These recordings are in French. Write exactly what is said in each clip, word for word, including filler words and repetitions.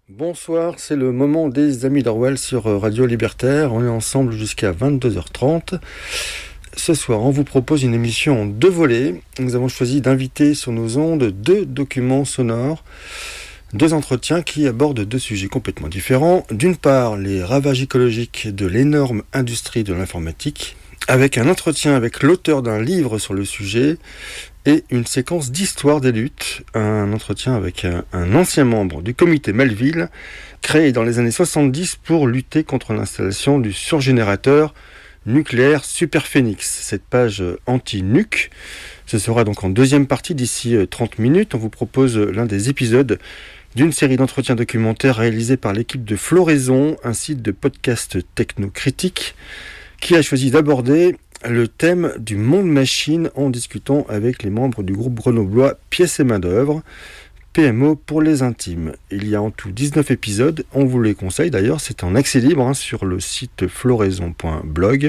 Bonsoir, c'est le moment des Amis d'Orwell sur Radio Libertaire. On est ensemble jusqu'à vingt-deux heures trente. Ce soir, on vous propose une émission en deux volets. Nous avons choisi d'inviter sur nos ondes deux documents sonores, deux entretiens qui abordent deux sujets complètement différents. D'une part, les ravages écologiques de l'énorme industrie de l'informatique, avec un entretien avec l'auteur d'un livre sur le sujet, et une séquence d'histoire des luttes, un entretien avec un, un ancien membre du comité Melville, créé dans les années soixante-dix pour lutter contre l'installation du surgénérateur nucléaire Superphénix. Cette page anti-nuc, ce sera donc en deuxième partie d'ici trente minutes. On vous propose l'un des épisodes d'une série d'entretiens documentaires réalisés par l'équipe de Floraison, un site de podcast technocritique, qui a choisi d'aborder le thème du monde machine en discutant avec les membres du groupe grenoblois Pièces et Main-d'œuvre, P M O pour les intimes. Il y a en tout dix-neuf épisodes, on vous les conseille d'ailleurs, c'est en accès libre hein, sur le site floraison point blog.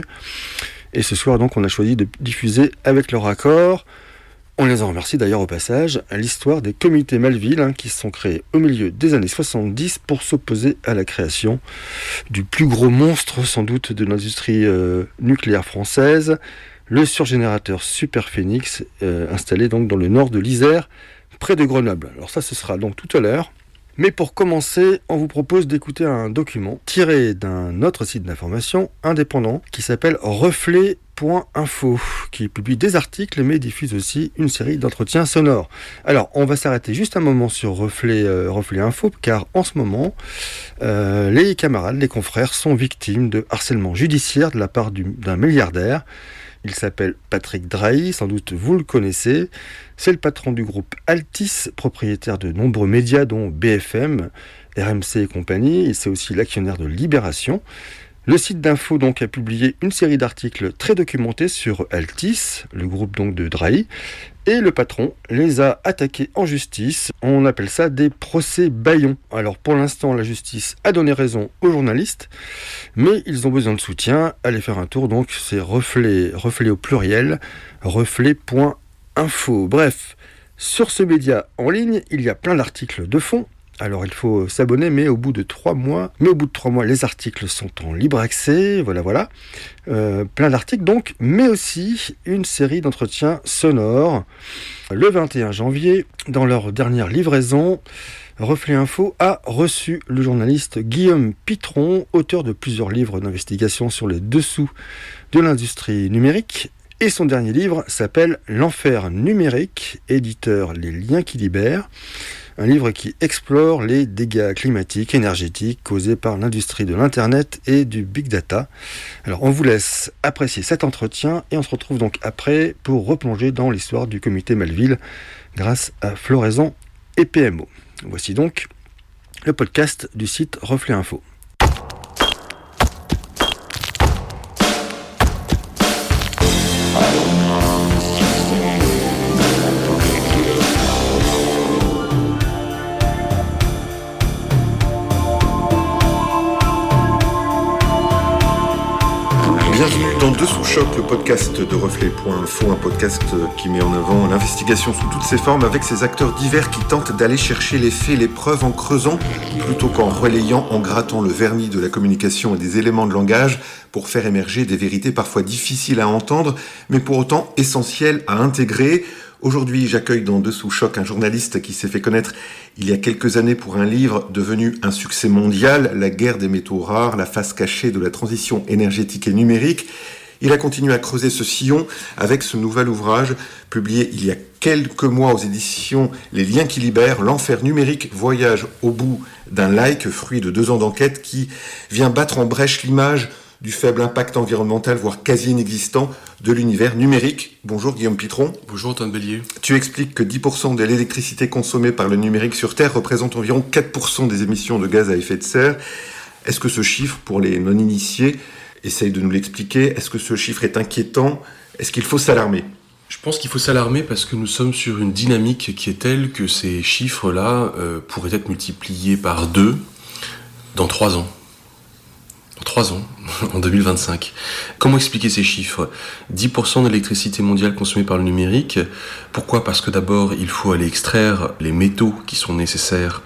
Et ce soir donc on a choisi de diffuser avec leur accord, on les en remercie d'ailleurs au passage, l'histoire des comités Melville hein, qui se sont créés au milieu des années soixante-dix pour s'opposer à la création du plus gros monstre sans doute de l'industrie euh, nucléaire française, le surgénérateur Superphénix, euh, installé donc dans le nord de l'Isère, près de Grenoble. Alors ça ce sera donc tout à l'heure. Mais pour commencer, on vous propose d'écouter un document tiré d'un autre site d'information indépendant qui s'appelle reflet point info, qui publie des articles mais diffuse aussi une série d'entretiens sonores. Alors, on va s'arrêter juste un moment sur Reflet, euh, Reflet Info, car en ce moment, euh, les camarades, les confrères sont victimes de harcèlement judiciaire de la part du, d'un milliardaire. Il s'appelle Patrick Drahi, sans doute vous le connaissez. C'est le patron du groupe Altis, propriétaire de nombreux médias dont B F M, R M C et compagnie. Et c'est aussi l'actionnaire de Libération. Le site d'info donc a publié une série d'articles très documentés sur Altis, le groupe donc de Drahi, et le patron les a attaqués en justice. On appelle ça des procès bâillons. Alors pour l'instant, la justice a donné raison aux journalistes, mais ils ont besoin de soutien. Allez faire un tour, donc c'est reflet, reflet au pluriel, reflet point info. Bref, sur ce média en ligne, il y a plein d'articles de fond. Alors il faut s'abonner, mais au bout de trois mois, mais au bout de trois mois, les articles sont en libre accès, voilà, voilà. Euh, plein d'articles donc, mais aussi une série d'entretiens sonores. Le vingt et un janvier, dans leur dernière livraison, Reflet Info a reçu le journaliste Guillaume Pitron, auteur de plusieurs livres d'investigation sur les dessous de l'industrie numérique. Et son dernier livre s'appelle L'enfer numérique, éditeur Les Liens qui libèrent. Un livre qui explore les dégâts climatiques, énergétiques causés par l'industrie de l'Internet et du Big Data. Alors on vous laisse apprécier cet entretien et on se retrouve donc après pour replonger dans l'histoire du comité Melville grâce à Floraison et P M O. Voici donc le podcast du site Reflet Info. Bienvenue dans Dessous Choc, le podcast de reflet point info, un podcast qui met en avant l'investigation sous toutes ses formes avec ses acteurs divers qui tentent d'aller chercher les faits, les preuves en creusant plutôt qu'en relayant, en grattant le vernis de la communication et des éléments de langage pour faire émerger des vérités parfois difficiles à entendre, mais pour autant essentielles à intégrer. Aujourd'hui, j'accueille dans Dessous Choc un journaliste qui s'est fait connaître il y a quelques années pour un livre devenu un succès mondial, La guerre des métaux rares, la face cachée de la transition énergétique et numérique. Il a continué à creuser ce sillon avec ce nouvel ouvrage, publié il y a quelques mois aux éditions Les Liens qui libèrent, L'enfer numérique, voyage au bout d'un like, fruit de deux ans d'enquête qui vient battre en brèche l'image du faible impact environnemental, voire quasi inexistant, de l'univers numérique. Bonjour Guillaume Pitron. Bonjour Antoine Bélier. Tu expliques que dix pour cent de l'électricité consommée par le numérique sur Terre représente environ quatre pour cent des émissions de gaz à effet de serre. Est-ce que ce chiffre, pour les non-initiés, essaye de nous l'expliquer, est-ce que ce chiffre est inquiétant ? Est-ce qu'il faut s'alarmer ? Je pense qu'il faut s'alarmer parce que nous sommes sur une dynamique qui est telle que ces chiffres-là euh, pourraient être multipliés par deux dans trois ans. Trois ans, en deux mille vingt-cinq. Comment expliquer ces chiffres ? dix pour cent de l'électricité mondiale consommée par le numérique. Pourquoi ? Parce que d'abord, il faut aller extraire les métaux qui sont nécessaires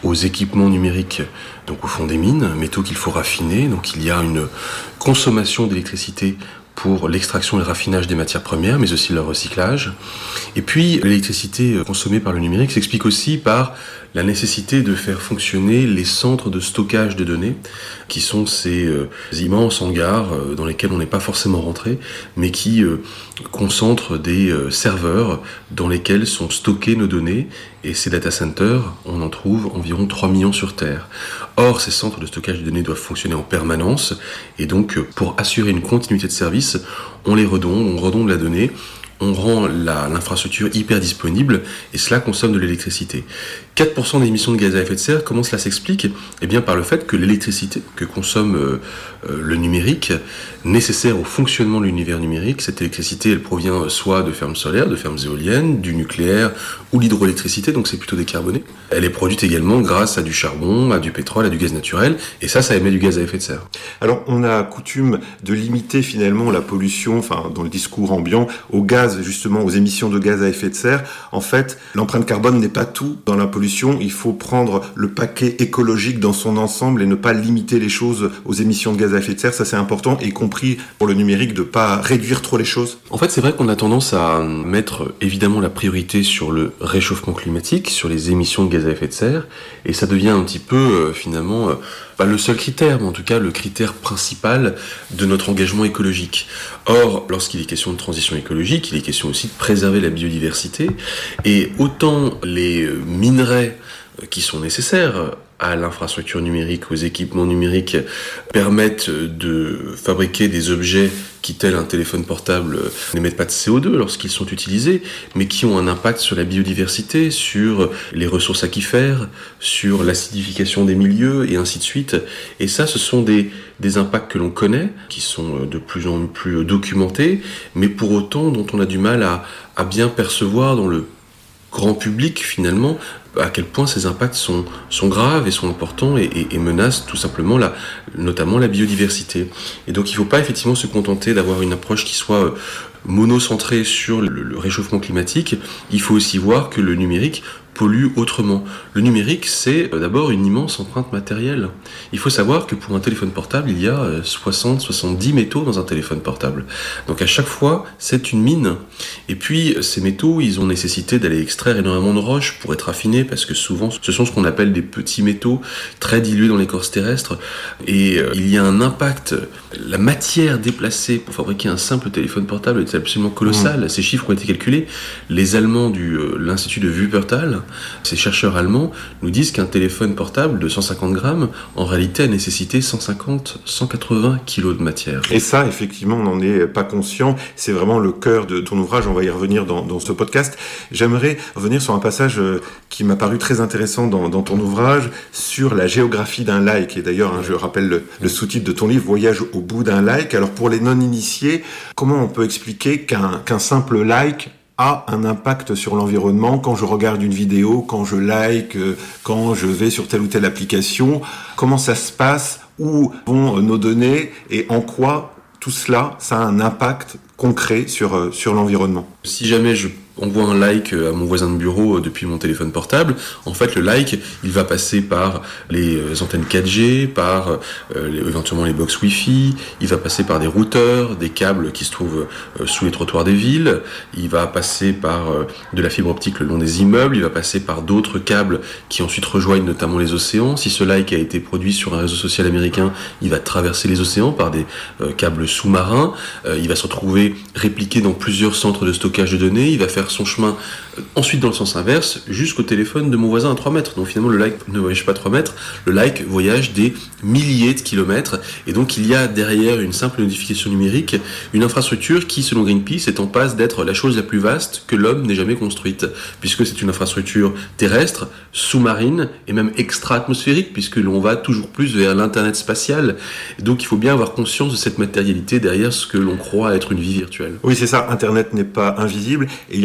aux équipements numériques, donc au fond des mines, métaux qu'il faut raffiner. Donc il y a une consommation d'électricité pour l'extraction et le raffinage des matières premières, mais aussi leur recyclage. Et puis, l'électricité consommée par le numérique s'explique aussi par la nécessité de faire fonctionner les centres de stockage de données, qui sont ces euh, immenses hangars euh, dans lesquels on n'est pas forcément rentré, mais qui euh, concentrent des euh, serveurs dans lesquels sont stockées nos données. Et ces data centers, on en trouve environ trois millions sur Terre. Or, ces centres de stockage de données doivent fonctionner en permanence, et donc pour assurer une continuité de service, on les redonde, on redonde la donnée, on rend la, l'infrastructure hyper disponible, et cela consomme de l'électricité. quatre pour cent des émissions de gaz à effet de serre, comment cela s'explique ? Eh bien par le fait que l'électricité que consomme euh, euh, le numérique, nécessaire au fonctionnement de l'univers numérique, cette électricité, elle provient soit de fermes solaires, de fermes éoliennes, du nucléaire ou l'hydroélectricité, donc c'est plutôt décarboné. Elle est produite également grâce à du charbon, à du pétrole, à du gaz naturel, et ça, ça émet du gaz à effet de serre. Alors, on a coutume de limiter finalement la pollution, enfin, dans le discours ambiant, au gaz, justement, aux émissions de gaz à effet de serre. En fait, l'empreinte carbone n'est pas tout dans la pollution. Il faut prendre le paquet écologique dans son ensemble et ne pas limiter les choses aux émissions de gaz à effet de serre. Ça, c'est important, y compris pour le numérique, de pas réduire trop les choses. En fait, c'est vrai qu'on a tendance à mettre évidemment la priorité sur le réchauffement climatique, sur les émissions de gaz à effet de serre, et ça devient un petit peu, euh, finalement, euh, pas le seul critère, mais en tout cas le critère principal de notre engagement écologique. Or, lorsqu'il est question de transition écologique, il est question aussi de préserver la biodiversité, et autant les minerais qui sont nécessaires à l'infrastructure numérique, aux équipements numériques, permettent de fabriquer des objets qui, tel un téléphone portable, n'émettent pas de C O deux lorsqu'ils sont utilisés, mais qui ont un impact sur la biodiversité, sur les ressources aquifères, sur l'acidification des milieux, et ainsi de suite. Et ça, ce sont des, des impacts que l'on connaît, qui sont de plus en plus documentés, mais pour autant dont on a du mal à, à bien percevoir dans le grand public, finalement, à quel point ces impacts sont, sont graves et sont importants et, et, et menacent tout simplement la, notamment la biodiversité. Et donc il ne faut pas effectivement se contenter d'avoir une approche qui soit monocentrée sur le, le réchauffement climatique. Il faut aussi voir que le numérique pollue autrement. Le numérique, c'est d'abord une immense empreinte matérielle. Il faut savoir que pour un téléphone portable, il y a soixante à soixante-dix métaux dans un téléphone portable. Donc à chaque fois, c'est une mine. Et puis, ces métaux, ils ont nécessité d'aller extraire énormément de roches pour être affinés, parce que souvent, ce sont ce qu'on appelle des petits métaux très dilués dans l'écorce terrestre. Et euh, il y a un impact. La matière déplacée pour fabriquer un simple téléphone portable est absolument colossale. Mmh. Ces chiffres ont été calculés. Les Allemands de euh, l'Institut de Wuppertal, ces chercheurs allemands, nous disent qu'un téléphone portable de cent cinquante grammes, en réalité, a nécessité cent cinquante à cent quatre-vingts kilos de matière. Et ça, effectivement, on n'en est pas conscient. C'est vraiment le cœur de ton ouvrage. On va y revenir dans, dans ce podcast. J'aimerais revenir sur un passage qui m'a paru très intéressant dans, dans ton ouvrage, sur la géographie d'un like. Et d'ailleurs, hein, je rappelle le, le sous-titre de ton livre, Voyage au bout d'un like. Alors, pour les non-initiés, comment on peut expliquer qu'un, qu'un simple like a un impact sur l'environnement quand je regarde une vidéo, quand je like, quand je vais sur telle ou telle application? Comment ça se passe? Où vont nos données? Et en quoi tout cela, ça a un impact concret sur, sur l'environnement? Si jamais je envoie un like à mon voisin de bureau depuis mon téléphone portable, en fait le like, il va passer par les antennes quatre G, par euh, les, éventuellement les box Wi-Fi, il va passer par des routeurs, des câbles qui se trouvent euh, sous les trottoirs des villes, il va passer par euh, de la fibre optique le long des immeubles, il va passer par d'autres câbles qui ensuite rejoignent notamment les océans. Si ce like a été produit sur un réseau social américain, il va traverser les océans par des euh, câbles sous-marins, euh, il va se retrouver répliqué dans plusieurs centres de stockage de données, il va faire son chemin euh, ensuite dans le sens inverse jusqu'au téléphone de mon voisin à trois mètres. Donc finalement le like ne voyage pas trois mètres, le like voyage des milliers de kilomètres, et donc il y a derrière une simple notification numérique une infrastructure qui, selon Greenpeace, est en passe d'être la chose la plus vaste que l'homme n'ait jamais construite, puisque c'est une infrastructure terrestre, sous-marine et même extra-atmosphérique, puisque l'on va toujours plus vers l'internet spatial. Donc il faut bien avoir conscience de cette matérialité derrière ce que l'on croit être une vie virtuelle. Oui, c'est ça, internet n'est pas invisible, et il y a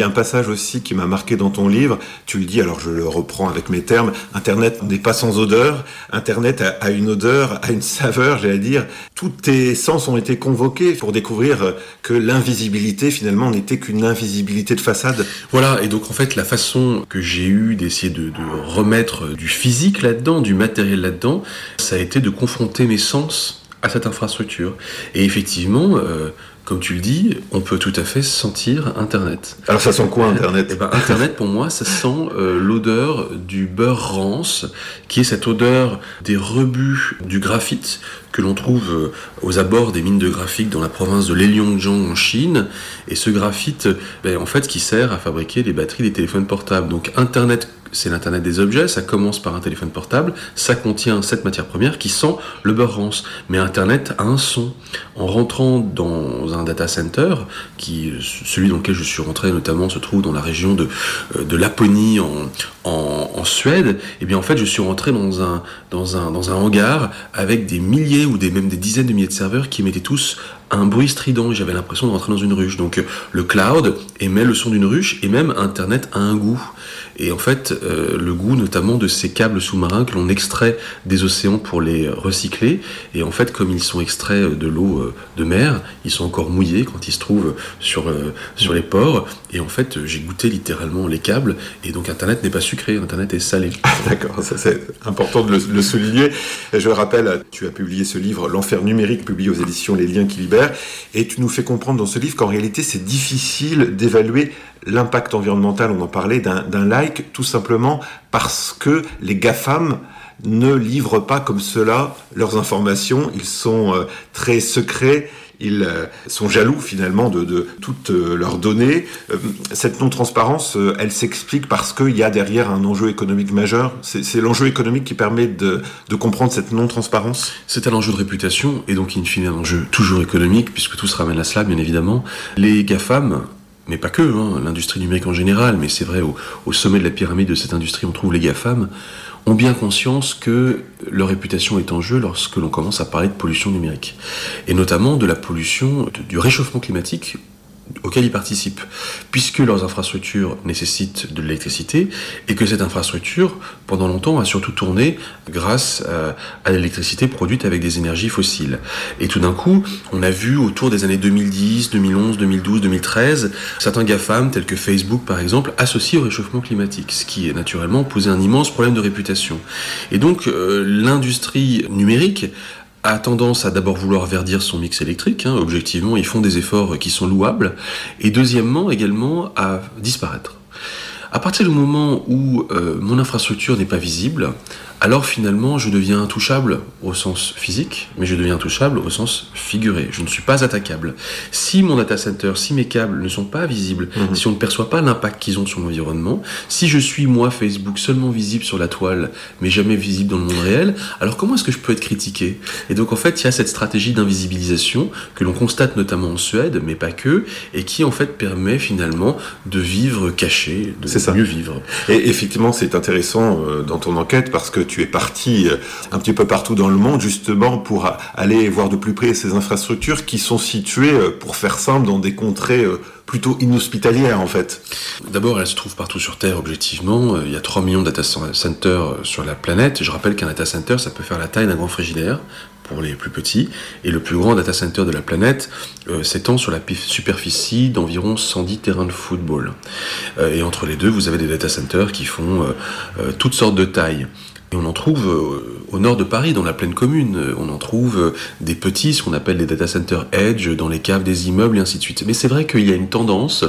a un passage aussi qui m'a marqué dans ton livre. Tu le dis, alors je le reprends avec mes termes, Internet n'est pas sans odeur. Internet a, a une odeur, a une saveur, j'allais dire. Tous tes sens ont été convoqués pour découvrir que l'invisibilité, finalement, n'était qu'une invisibilité de façade. Voilà, et donc en fait, la façon que j'ai eu d'essayer de, de remettre du physique là-dedans, du matériel là-dedans, ça a été de confronter mes sens à cette infrastructure. Et effectivement, euh, comme tu le dis, on peut tout à fait sentir Internet. Alors ça sent quoi Internet ? Eh ben, Internet, pour moi, ça sent euh, l'odeur du beurre rance, qui est cette odeur des rebuts du graphite que l'on trouve euh, aux abords des mines de graphite dans la province de Liaoyuan en Chine. Et ce graphite, ben, en fait, qui sert à fabriquer les batteries des téléphones portables. Donc Internet, c'est l'Internet des objets, ça commence par un téléphone portable, ça contient cette matière première qui sent le beurre rance. Mais Internet a un son. En rentrant dans un data center, qui, celui dans lequel je suis rentré notamment se trouve dans la région de, de Laponie en, en, en Suède, et bien en fait je suis rentré dans un, dans un, dans un hangar avec des milliers ou des, même des dizaines de milliers de serveurs qui émettaient tous un bruit strident, et j'avais l'impression de rentrer dans une ruche. Donc le cloud émet le son d'une ruche, et même Internet a un goût. Et en fait, euh, le goût notamment de ces câbles sous-marins que l'on extrait des océans pour les recycler. Et en fait, comme ils sont extraits de l'eau euh, de mer, ils sont encore mouillés quand ils se trouvent sur, euh, sur les ports. Et en fait, j'ai goûté littéralement les câbles. Et donc Internet n'est pas sucré, Internet est salé. Ah, d'accord, ça, c'est important de le, le souligner. Je le rappelle, tu as publié ce livre, L'Enfer numérique, publié aux éditions Les Liens qui libèrent. Et tu nous fais comprendre dans ce livre qu'en réalité, c'est difficile d'évaluer l'impact environnemental, on en parlait, d'un, d'un like, tout simplement parce que les GAFAM ne livrent pas comme cela leurs informations. Ils sont euh, très secrets, ils euh, sont jaloux finalement de, de toutes euh, leurs données. Euh, cette non-transparence, euh, elle s'explique parce qu'il y a derrière un enjeu économique majeur. C'est, c'est l'enjeu économique qui permet de, de comprendre cette non-transparence. C'est un enjeu de réputation et donc in fine un enjeu toujours économique, puisque tout se ramène à cela bien évidemment. Les GAFAM, mais pas que, hein, l'industrie numérique en général, mais c'est vrai, au, au sommet de la pyramide de cette industrie, on trouve les GAFAM, ont bien conscience que leur réputation est en jeu lorsque l'on commence à parler de pollution numérique. Et notamment de la pollution, de, du réchauffement climatique auxquels ils participent, puisque leurs infrastructures nécessitent de l'électricité, et que cette infrastructure, pendant longtemps, a surtout tourné grâce à, à l'électricité produite avec des énergies fossiles. Et tout d'un coup, on a vu autour des années deux mille dix, deux mille onze, deux mille douze, deux mille treize, certains GAFAM, tels que Facebook par exemple, associés au réchauffement climatique, ce qui, naturellement, posait un immense problème de réputation. Et donc, euh, l'industrie numérique a tendance à d'abord vouloir verdir son mix électrique, hein, objectivement, ils font des efforts qui sont louables, et deuxièmement, également, à disparaître. À partir du moment où euh, mon infrastructure n'est pas visible, alors finalement je deviens intouchable au sens physique, mais je deviens intouchable au sens figuré. Je ne suis pas attaquable. Si mon data center, si mes câbles ne sont pas visibles, mmh. si on ne perçoit pas l'impact qu'ils ont sur l'environnement, si je suis moi Facebook seulement visible sur la toile, mais jamais visible dans le monde réel, alors comment est-ce que je peux être critiqué ? Et donc en fait il y a cette stratégie d'invisibilisation que l'on constate notamment en Suède, mais pas que, et qui en fait permet finalement de vivre caché, de c'est mieux ça. vivre. Et effectivement c'est intéressant euh, dans ton enquête parce que tu es parti un petit peu partout dans le monde justement pour aller voir de plus près ces infrastructures qui sont situées, pour faire simple, dans des contrées plutôt inhospitalières en fait. D'abord, elles se trouvent partout sur Terre, objectivement. Il y a trois millions de data centers sur la planète. Je rappelle qu'un data center, ça peut faire la taille d'un grand frigidaire pour les plus petits, et le plus grand data center de la planète euh, s'étend sur la p- superficie d'environ cent dix terrains de football. Euh, et entre les deux, vous avez des data centers qui font euh, euh, toutes sortes de tailles. Et on en trouve euh, au nord de Paris, dans la plaine commune. On en trouve euh, des petits, ce qu'on appelle des data centers edge, dans les caves des immeubles, et ainsi de suite. Mais c'est vrai qu'il y a une tendance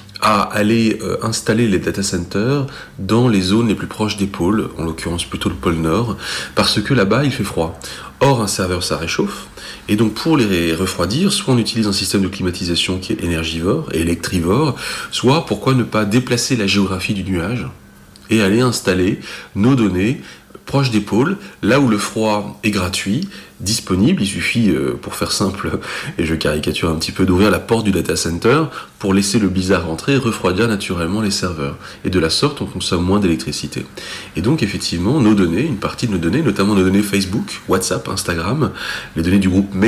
à aller euh, installer les data centers dans les zones les plus proches des pôles, en l'occurrence plutôt le pôle Nord, parce que là-bas, il fait froid. Or, un serveur, ça réchauffe, et donc pour les refroidir, soit on utilise un système de climatisation qui est énergivore et électrivore, soit pourquoi ne pas déplacer la géographie du nuage et aller installer nos données proche des pôles, là où le froid est gratuit, disponible. Il suffit, euh, pour faire simple, et je caricature un petit peu, d'ouvrir la porte du data center pour laisser le blizzard rentrer et refroidir naturellement les serveurs. Et de la sorte, on consomme moins d'électricité. Et donc, effectivement, nos données, une partie de nos données, notamment nos données Facebook, WhatsApp, Instagram, les données du groupe Meta,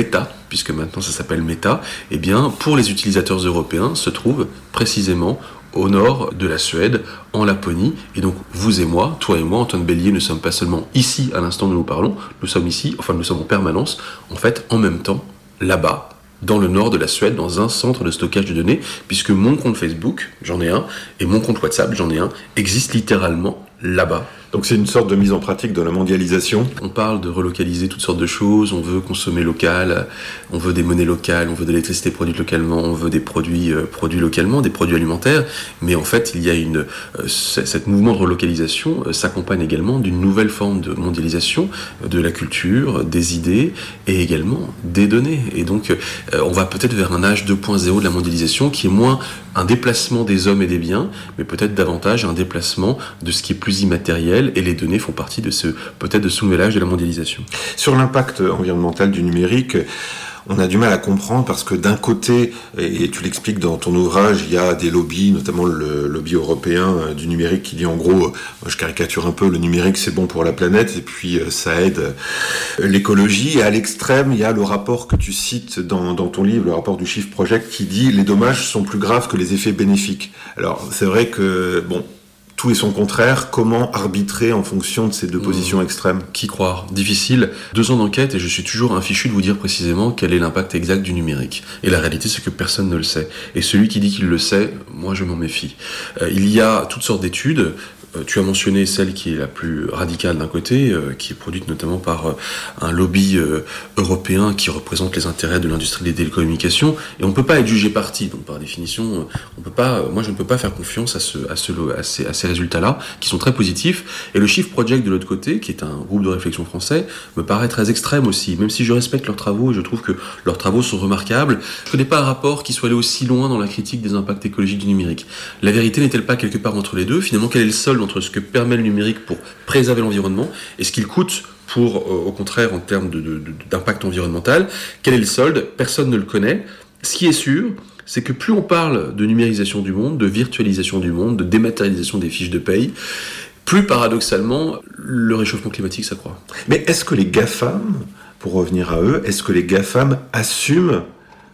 puisque maintenant ça s'appelle Meta, eh bien, pour les utilisateurs européens, se trouve précisément au nord de la Suède, en Laponie. Et donc, vous et moi, toi et moi, Antoine Bélier, ne sommes pas seulement ici, à l'instant où nous parlons, nous sommes ici, enfin, nous sommes en permanence, en fait, en même temps, là-bas, dans le nord de la Suède, dans un centre de stockage de données, puisque mon compte Facebook, j'en ai un, et mon compte WhatsApp, j'en ai un, existe littéralement là-bas. Donc c'est une sorte de mise en pratique de la mondialisation. On parle de relocaliser toutes sortes de choses, on veut consommer local, on veut des monnaies locales, on veut de l'électricité produite localement, on veut des produits euh, produits localement, des produits alimentaires, mais en fait il y a une euh, cette mouvement de relocalisation euh, s'accompagne également d'une nouvelle forme de mondialisation euh, de la culture, des idées et également des données. Et donc euh, on va peut-être vers un âge deux point zéro de la mondialisation qui est moins un déplacement des hommes et des biens, mais peut-être davantage un déplacement de ce qui est plus immatériel, et les données font partie de ce, peut-être de ce nouvel âge de la mondialisation. Sur l'impact environnemental du numérique, on a du mal à comprendre parce que d'un côté, et tu l'expliques dans ton ouvrage, il y a des lobbies, notamment le lobby européen du numérique qui dit en gros, moi je caricature un peu, le numérique c'est bon pour la planète et puis ça aide l'écologie. Et à l'extrême, il y a le rapport que tu cites dans, dans ton livre, le rapport du Shift Project qui dit les dommages sont plus graves que les effets bénéfiques. Alors c'est vrai que, bon, tout et son contraire, comment arbitrer en fonction de ces deux positions mmh. extrêmes ? Qui croire ? Difficile. Deux ans d'enquête et je suis toujours infichu de vous dire précisément quel est l'impact exact du numérique. Et la réalité, c'est que personne ne le sait. Et celui qui dit qu'il le sait, moi je m'en méfie. Euh, il y a toutes sortes d'études. Euh, tu as mentionné celle qui est la plus radicale d'un côté, euh, qui est produite notamment par euh, un lobby euh, européen qui représente les intérêts de l'industrie des télécommunications. Et on ne peut pas être jugé parti. Donc par définition, on peut pas. Moi, je ne peux pas faire confiance à ce, à ce, à ces, à ces résultats-là, qui sont très positifs. Et le Shift Project de l'autre côté, qui est un groupe de réflexion français, me paraît très extrême aussi. Même si je respecte leurs travaux et je trouve que leurs travaux sont remarquables, je ne connais pas un rapport qui soit allé aussi loin dans la critique des impacts écologiques du numérique. La vérité n'est-elle pas quelque part entre les deux ? Finalement, quel est le solde entre ce que permet le numérique pour préserver l'environnement et ce qu'il coûte pour, euh, au contraire, en termes de, de, de, d'impact environnemental ? Quel est le solde ? Personne ne le connaît. Ce qui est sûr, c'est que plus on parle de numérisation du monde, de virtualisation du monde, de dématérialisation des fiches de paye, plus paradoxalement, le réchauffement climatique s'accroît. Mais est-ce que les GAFAM, pour revenir à eux, est-ce que les GAFAM assument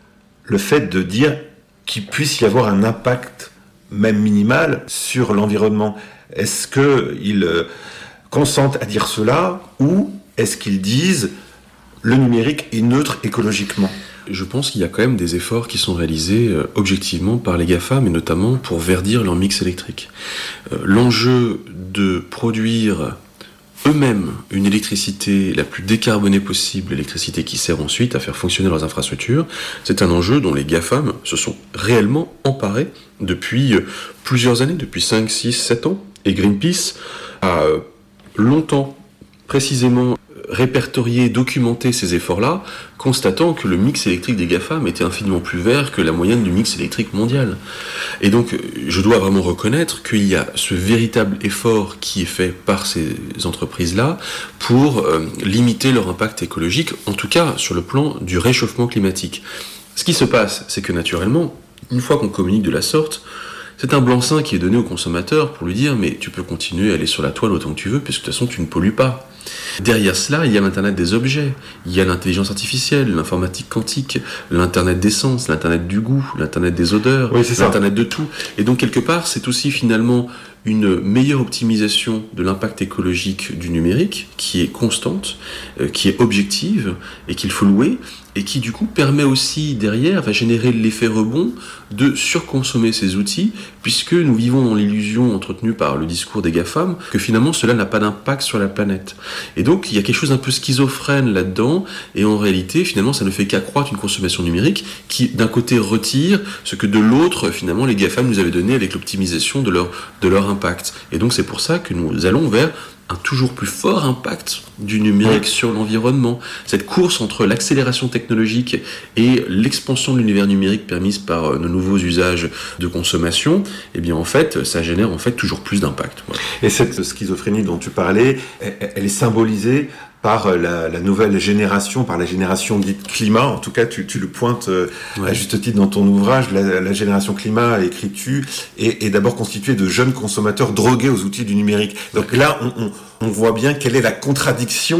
le fait de dire qu'il puisse y avoir un impact, même minimal, sur l'environnement ? Est-ce qu'ils euh, consentent à dire cela ou est-ce qu'ils disent le numérique est neutre écologiquement ? Je pense qu'il y a quand même des efforts qui sont réalisés euh, objectivement par les GAFA, mais notamment pour verdir leur mix électrique. Euh, l'enjeu de produire eux-mêmes une électricité la plus décarbonée possible, l'électricité qui sert ensuite à faire fonctionner leurs infrastructures, c'est un enjeu dont les GAFAM se sont réellement emparés depuis euh, plusieurs années, depuis cinq, six, sept ans. Et Greenpeace a euh, longtemps, précisément, répertorier, documenter ces efforts-là, constatant que le mix électrique des GAFAM était infiniment plus vert que la moyenne du mix électrique mondial. Et donc, je dois vraiment reconnaître qu'il y a ce véritable effort qui est fait par ces entreprises-là pour euh, limiter leur impact écologique, en tout cas sur le plan du réchauffement climatique. Ce qui se passe, c'est que naturellement, une fois qu'on communique de la sorte, c'est un blanc-seing qui est donné au consommateur pour lui dire « mais tu peux continuer à aller sur la toile autant que tu veux, puisque de toute façon tu ne pollues pas ». Derrière cela, il y a l'Internet des objets, il y a l'intelligence artificielle, l'informatique quantique, l'Internet des sens, l'Internet du goût, l'Internet des odeurs, oui, c'est l'Internet ça. de tout. Et donc quelque part, c'est aussi finalement une meilleure optimisation de l'impact écologique du numérique, qui est constante, euh, qui est objective, et qu'il faut louer, et qui du coup permet aussi derrière, va générer l'effet rebond de surconsommer ces outils, puisque nous vivons dans l'illusion entretenue par le discours des GAFAM, que finalement cela n'a pas d'impact sur la planète. Et donc il y a quelque chose d'un peu schizophrène là-dedans, et en réalité finalement ça ne fait qu'accroître une consommation numérique qui d'un côté retire ce que de l'autre finalement les GAFAM nous avaient donné avec l'optimisation de leur, de leur impact. Et donc c'est pour ça que nous allons vers un toujours plus fort impact du numérique oui. sur l'environnement. Cette course entre l'accélération technologique et l'expansion de l'univers numérique permise par nos nouveaux usages de consommation, eh bien en fait, ça génère en fait toujours plus d'impact. Voilà. Et cette schizophrénie dont tu parlais, elle est symbolisée par la, la nouvelle génération, par la génération dite climat. En tout cas, tu, tu le pointes euh, ouais. à juste titre dans ton ouvrage. La, la génération climat, écris-tu, est, est d'abord constituée de jeunes consommateurs drogués aux outils du numérique. Donc là, on, on, on voit bien quelle est la contradiction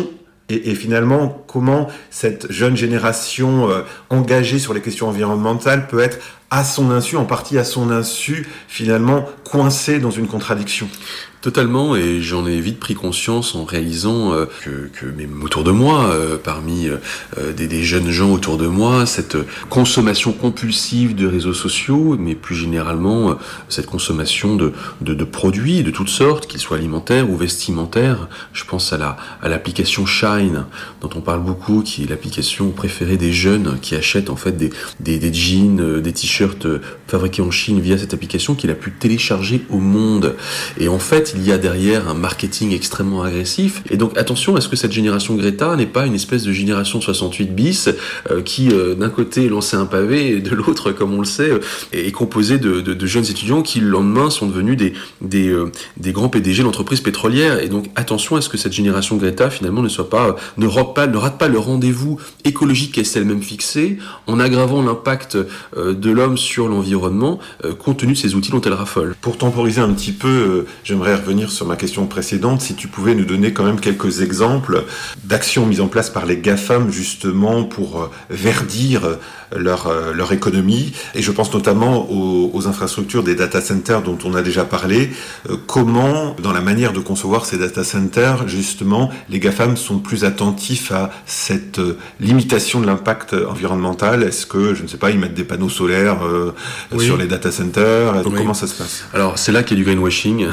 Et, et finalement, comment cette jeune génération euh, engagée sur les questions environnementales peut être à son insu, en partie à son insu, finalement coincée dans une contradiction. Totalement, et j'en ai vite pris conscience en réalisant euh, que, que même autour de moi, euh, parmi euh, des, des jeunes gens autour de moi, cette consommation compulsive de réseaux sociaux, mais plus généralement euh, cette consommation de, de, de produits de toutes sortes, qu'ils soient alimentaires ou vestimentaires. Je pense à la à l'application Shine, dont on parle beaucoup, qui est l'application préférée des jeunes qui achètent en fait des, des, des jeans, des t-shirts fabriqués en Chine via cette application qui est la plus téléchargée au monde. Et en fait, il y a derrière un marketing extrêmement agressif. Et donc attention, est-ce que cette génération Greta n'est pas une espèce de génération de soixante-huit bis euh, qui euh, d'un côté lançait un pavé et de l'autre, comme on le sait, euh, est composée de, de, de jeunes étudiants qui le lendemain sont devenus des, des, euh, des grands P D G d'entreprises pétrolières. Et donc attention à ce que cette génération Greta finalement ne soit pas, ne rate pas, ne rate pas le rendez-vous écologique qu'elle s'est elle-même fixé en aggravant l'impact euh, de l'homme sur l'environnement euh, compte tenu de ces outils dont elle raffole. Pour temporiser un petit peu, euh, j'aimerais revenir sur ma question précédente, si tu pouvais nous donner quand même quelques exemples d'actions mises en place par les GAFAM justement pour euh, verdir euh, leur, euh, leur économie. Et je pense notamment aux, aux infrastructures des data centers dont on a déjà parlé. Euh, comment, dans la manière de concevoir ces data centers, justement, les GAFAM sont plus attentifs à cette euh, limitation de l'impact environnemental? Est-ce que, je ne sais pas, ils mettent des panneaux solaires euh, oui. sur les data centers? Oui. Comment ça se passe? Alors, c'est là qu'il y a du greenwashing.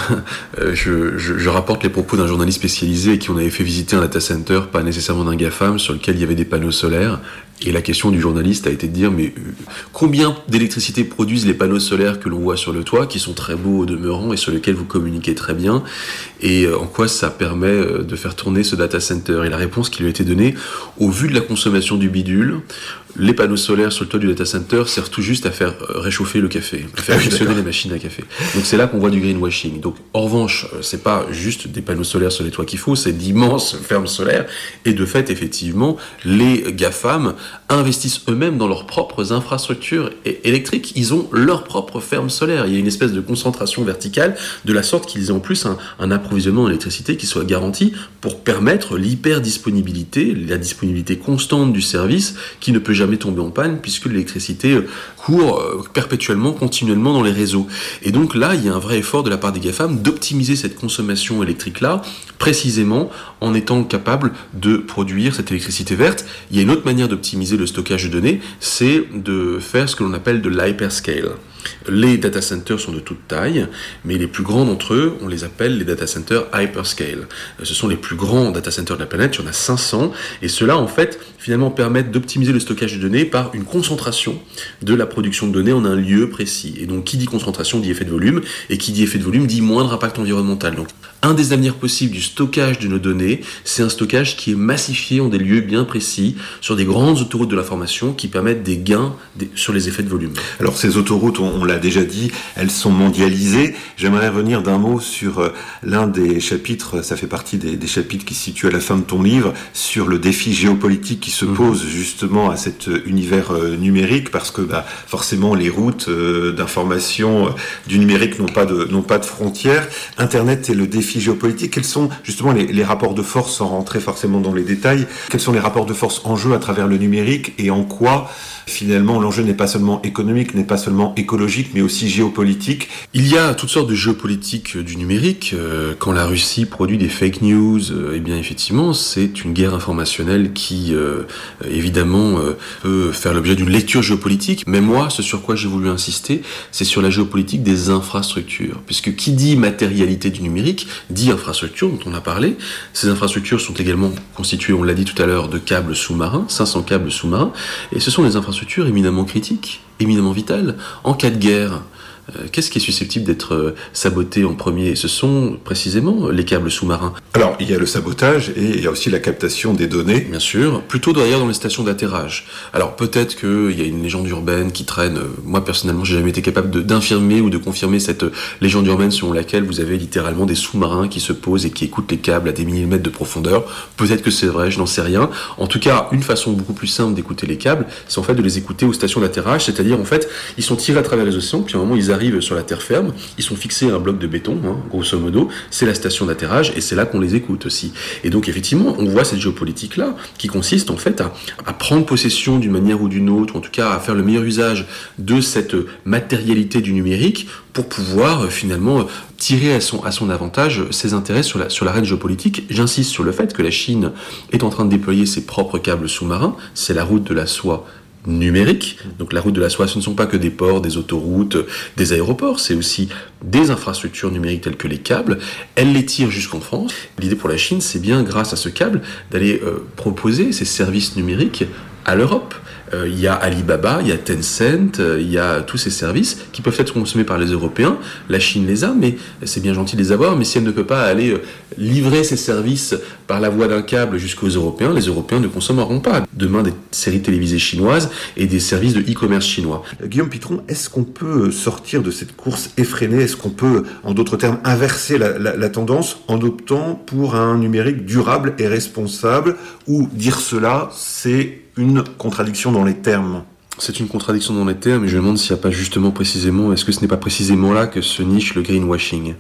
Je, je, je rapporte les propos d'un journaliste spécialisé à qui on avait fait visiter un data center, pas nécessairement d'un GAFAM, sur lequel il y avait des panneaux solaires. Et la question du journaliste a été de dire, mais combien d'électricité produisent les panneaux solaires que l'on voit sur le toit, qui sont très beaux au demeurant et sur lesquels vous communiquez très bien, et en quoi ça permet de faire tourner ce data center? Et la réponse qui lui a été donnée, au vu de la consommation du bidule, les panneaux solaires sur le toit du data center servent tout juste à faire réchauffer le café, à faire fonctionner les machines à café. Donc c'est là qu'on voit du greenwashing. Donc en revanche, c'est pas juste des panneaux solaires sur les toits qu'il faut, c'est d'immenses fermes solaires. Et de fait, effectivement, les GAFAM investissent eux-mêmes dans leurs propres infrastructures électriques. Ils ont leurs propres fermes solaires. Il y a une espèce de concentration verticale, de la sorte qu'ils aient en plus un, un approvisionnement en électricité qui soit garanti pour permettre l'hyper-disponibilité, la disponibilité constante du service qui ne peut jamais jamais tomber en panne puisque l'électricité court perpétuellement, continuellement dans les réseaux. Et donc là, il y a un vrai effort de la part des GAFAM d'optimiser cette consommation électrique-là, précisément en étant capable de produire cette électricité verte. Il y a une autre manière d'optimiser le stockage de données, c'est de faire ce que l'on appelle de l'hyperscale. Les data centers sont de toute taille, mais les plus grands d'entre eux, on les appelle les data centers hyperscale. Ce sont les plus grands data centers de la planète, il y en a cinq cents, et ceux-là, en fait, finalement permettent d'optimiser le stockage de données par une concentration de la production de données en un lieu précis. Et donc, qui dit concentration dit effet de volume, et qui dit effet de volume dit moindre impact environnemental. Donc, un des avenirs possibles du stockage de nos données, c'est un stockage qui est massifié en des lieux bien précis, sur des grandes autoroutes de l'information qui permettent des gains sur les effets de volume. Alors, ces autoroutes, on on l'a déjà dit, elles sont mondialisées. J'aimerais revenir d'un mot sur l'un des chapitres, ça fait partie des, des chapitres qui se situent à la fin de ton livre, sur le défi géopolitique qui se pose justement à cet univers numérique, parce que bah, forcément les routes euh, d'information euh, du numérique n'ont pas de, n'ont pas de frontières. Internet est le défi géopolitique. Quels sont justement les, les rapports de force, sans rentrer forcément dans les détails, quels sont les rapports de force en jeu à travers le numérique et en quoi finalement l'enjeu n'est pas seulement économique, n'est pas seulement écologique, mais aussi géopolitique? Il y a toutes sortes de géopolitiques du numérique. Quand la Russie produit des fake news, eh bien effectivement, c'est une guerre informationnelle qui, euh, évidemment, euh, peut faire l'objet d'une lecture géopolitique. Mais moi, ce sur quoi j'ai voulu insister, c'est sur la géopolitique des infrastructures. Puisque qui dit matérialité du numérique, dit infrastructure, dont on a parlé. Ces infrastructures sont également constituées, on l'a dit tout à l'heure, de câbles sous-marins, cinq cents câbles sous-marins, et ce sont des infrastructures éminemment critiques, éminemment vitales, en cas de guerre. Euh, qu'est-ce qui est susceptible d'être euh, saboté en premier? Ce sont précisément les câbles sous-marins. Alors, il y a le sabotage et il y a aussi la captation des données. Bien sûr, plutôt d'ailleurs dans les stations d'atterrage. Alors peut-être qu'il y a une légende urbaine qui traîne. Moi personnellement, j'ai jamais été capable de, d'infirmer ou de confirmer cette légende urbaine selon laquelle vous avez littéralement des sous-marins qui se posent et qui écoutent les câbles à des millimètres de profondeur. Peut-être que c'est vrai, je n'en sais rien. En tout cas, une façon beaucoup plus simple d'écouter les câbles, c'est en fait de les écouter aux stations d'atterrage, c'est-à-dire en fait, ils sont tirés à travers les océans, puis à un moment ils arrivent sur la terre ferme, ils sont fixés à un bloc de béton, hein, grosso modo, c'est la station d'atterrage, et c'est là qu'on les écoute aussi. Et donc effectivement, on voit cette géopolitique-là, qui consiste en fait à, à prendre possession d'une manière ou d'une autre, ou en tout cas à faire le meilleur usage de cette matérialité du numérique, pour pouvoir euh, finalement euh, tirer à son, à son avantage ses intérêts sur la, sur l'arène géopolitique. J'insiste sur le fait que la Chine est en train de déployer ses propres câbles sous-marins, c'est la route de la soie numérique. Donc la route de la soie, ce ne sont pas que des ports, des autoroutes, des aéroports, c'est aussi des infrastructures numériques telles que les câbles. Elle les tire jusqu'en France. L'idée pour la Chine, c'est bien, grâce à ce câble, d'aller euh, proposer ces services numériques à l'Europe. Euh, il y a Alibaba, il y a Tencent, euh, il y a tous ces services qui peuvent être consommés par les Européens. La Chine les a, mais c'est bien gentil de les avoir, mais si elle ne peut pas aller euh, livrer ces services par la voie d'un câble jusqu'aux Européens, les Européens ne consommeront pas demain des séries télévisées chinoises et des services de e-commerce chinois. Guillaume Pitron, est-ce qu'on peut sortir de cette course effrénée? Est-ce qu'on peut, en d'autres termes, inverser la, la, la tendance en optant pour un numérique durable et responsable? Ou dire cela, c'est une contradiction dans les termes? C'est une contradiction dans les termes, et je me demande s'il n'y a pas justement précisément, est-ce que ce n'est pas précisément là que se niche le greenwashing?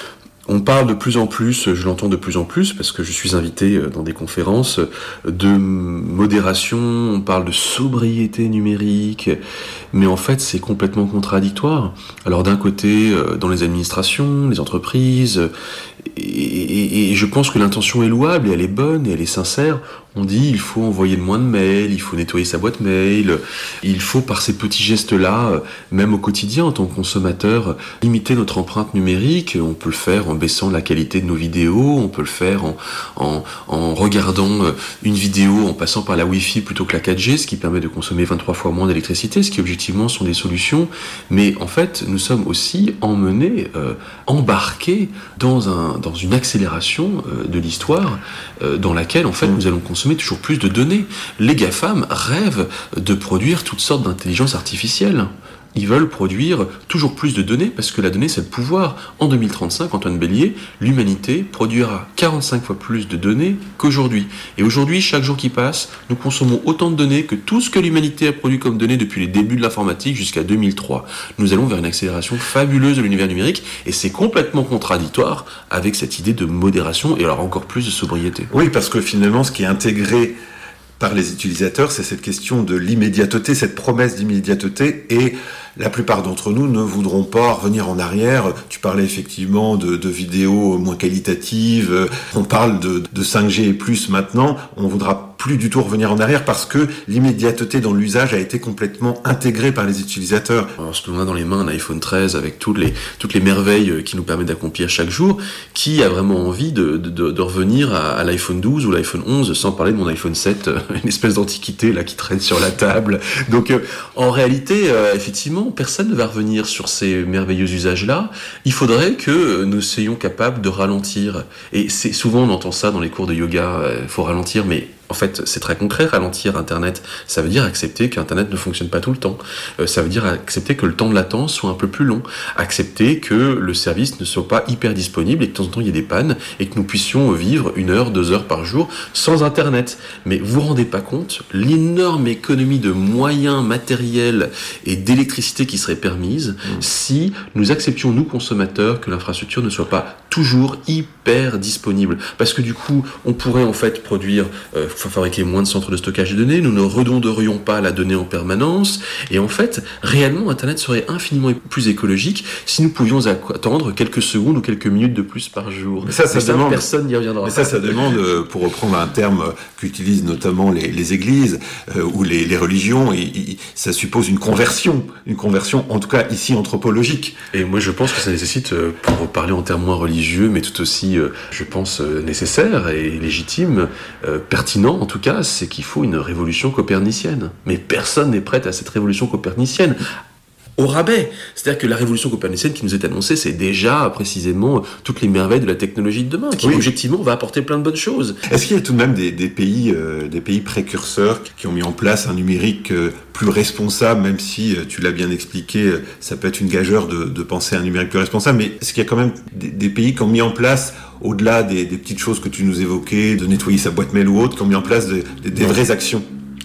On parle de plus en plus, je l'entends de plus en plus, parce que je suis invité dans des conférences, de modération, on parle de sobriété numérique, mais en fait c'est complètement contradictoire. Alors d'un côté, dans les administrations, les entreprises, et, et, et je pense que l'intention est louable, et elle est bonne, et elle est sincère. On dit il faut envoyer moins de mails, il faut nettoyer sa boîte mail, il faut par ces petits gestes-là, même au quotidien en tant que consommateur, limiter notre empreinte numérique. On peut le faire en baissant la qualité de nos vidéos, on peut le faire en, en, en regardant une vidéo en passant par la Wi-Fi plutôt que la quatre G, ce qui permet de consommer vingt-trois fois moins d'électricité, ce qui objectivement sont des solutions. Mais en fait, nous sommes aussi emmenés, euh, embarqués dans, un, dans une accélération euh, de l'histoire euh, dans laquelle en fait nous allons consommer toujours plus de données. Les GAFAM rêvent de produire toutes sortes d'intelligence artificielle. Ils veulent produire toujours plus de données parce que la donnée, c'est le pouvoir. En deux mille trente-cinq, Antoine Bélier, l'humanité produira quarante-cinq fois plus de données qu'aujourd'hui. Et aujourd'hui, chaque jour qui passe, nous consommons autant de données que tout ce que l'humanité a produit comme données depuis les débuts de l'informatique jusqu'à deux mille trois. Nous allons vers une accélération fabuleuse de l'univers numérique et c'est complètement contradictoire avec cette idée de modération et alors encore plus de sobriété. Oui, parce que finalement, ce qui est intégré par les utilisateurs, c'est cette question de l'immédiateté, cette promesse d'immédiateté, et la plupart d'entre nous ne voudront pas revenir en arrière. Tu parlais effectivement de, de vidéos moins qualitatives, on parle de, de cinq G et plus maintenant, on voudra plus du tout revenir en arrière parce que l'immédiateté dans l'usage a été complètement intégrée par les utilisateurs. Lorsqu'on a dans les mains un iPhone treize avec toutes les, toutes les merveilles qui nous permettent d'accomplir chaque jour, qui a vraiment envie de, de, de revenir à, à l'iPhone douze ou l'iPhone onze, sans parler de mon iPhone sept, une espèce d'antiquité là qui traîne sur la table. Donc euh, en réalité, euh, effectivement, personne ne va revenir sur ces merveilleux usages-là. Il faudrait que nous soyons capables de ralentir. Et c'est souvent on entend ça dans les cours de yoga, il euh, faut ralentir, mais en fait, c'est très concret, ralentir Internet. Ça veut dire accepter qu'Internet ne fonctionne pas tout le temps. Euh, ça veut dire accepter que le temps de latence soit un peu plus long. Accepter que le service ne soit pas hyper disponible et que de temps en temps il y ait des pannes et que nous puissions vivre une heure, deux heures par jour sans Internet. Mais vous vous rendez pas compte l'énorme économie de moyens matériels et d'électricité qui serait permise mmh. si nous acceptions, nous consommateurs, que l'infrastructure ne soit pas toujours hyper disponible. Parce que du coup, on pourrait en fait produire... Euh, fabriquer moins de centres de stockage de données, nous ne redonderions pas la donnée en permanence, et en fait, réellement, Internet serait infiniment plus écologique si nous pouvions attendre quelques secondes ou quelques minutes de plus par jour. Mais ça, ça, ça demande, personne n'y reviendra. Mais ça, ça demande, pour reprendre un terme qu'utilisent notamment les, les églises euh, ou les, les religions, et, et, ça suppose une conversion, une conversion, en tout cas ici anthropologique. Et moi, je pense que ça nécessite, pour parler en termes moins religieux, mais tout aussi, je pense, nécessaire et légitime, euh, pertinent, en tout cas, c'est qu'il faut une révolution copernicienne. Mais personne n'est prêt à cette révolution copernicienne. Au rabais. C'est-à-dire que la révolution copernicienne qui nous est annoncée, c'est déjà précisément toutes les merveilles de la technologie de demain, qui oui. objectivement va apporter plein de bonnes choses. Est-ce qu'il y a tout de même des, des pays, euh, des pays précurseurs qui ont mis en place un numérique euh, plus responsable, même si, euh, tu l'as bien expliqué, euh, ça peut être une gageure de, de penser à un numérique plus responsable, mais est-ce qu'il y a quand même des, des pays qui ont mis en place, au-delà des, des petites choses que tu nous évoquais, de nettoyer sa boîte mail ou autre, qui ont mis en place des, des, des vraies actions?